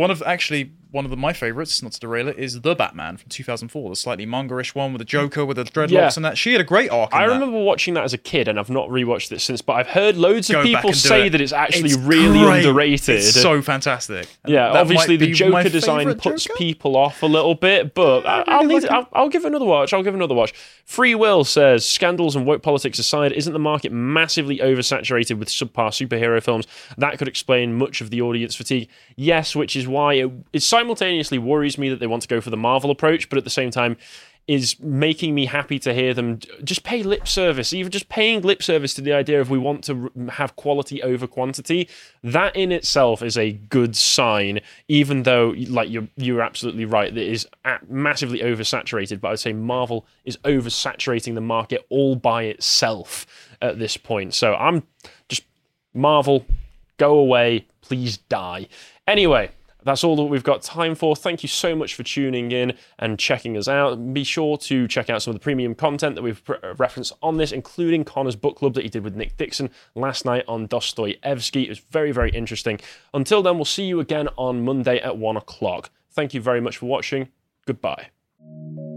one of my favourites, not to derail it, is The Batman from 2004, the slightly mongerish one with the Joker with the dreadlocks and that. She had a great arc in that. I remember watching that as a kid, and I've not rewatched it since, but I've heard loads of people say that it's actually really underrated. It's so fantastic. Yeah, obviously the Joker design puts people off a little bit, but I'll give it another watch. Free Will says, scandals and woke politics aside, isn't the market massively oversaturated with subpar superhero films? That could explain much of the audience fatigue. Yes, which is why it simultaneously worries me that they want to go for the Marvel approach, but at the same time is making me happy to hear them just pay lip service, even just paying lip service to the idea of we want to have quality over quantity. That in itself is a good sign, even though, like, you're absolutely right, that it is massively oversaturated, but I'd say Marvel is oversaturating the market all by itself at this point. So I'm just, Marvel, go away, please die. Anyway, that's all that we've got time for. Thank you so much for tuning in and checking us out. Be sure to check out some of the premium content that we've referenced on this, including Connor's book club that he did with Nick Dixon last night on Dostoevsky. It was very, very interesting. Until then, we'll see you again on Monday at 1 o'clock. Thank you very much for watching. Goodbye.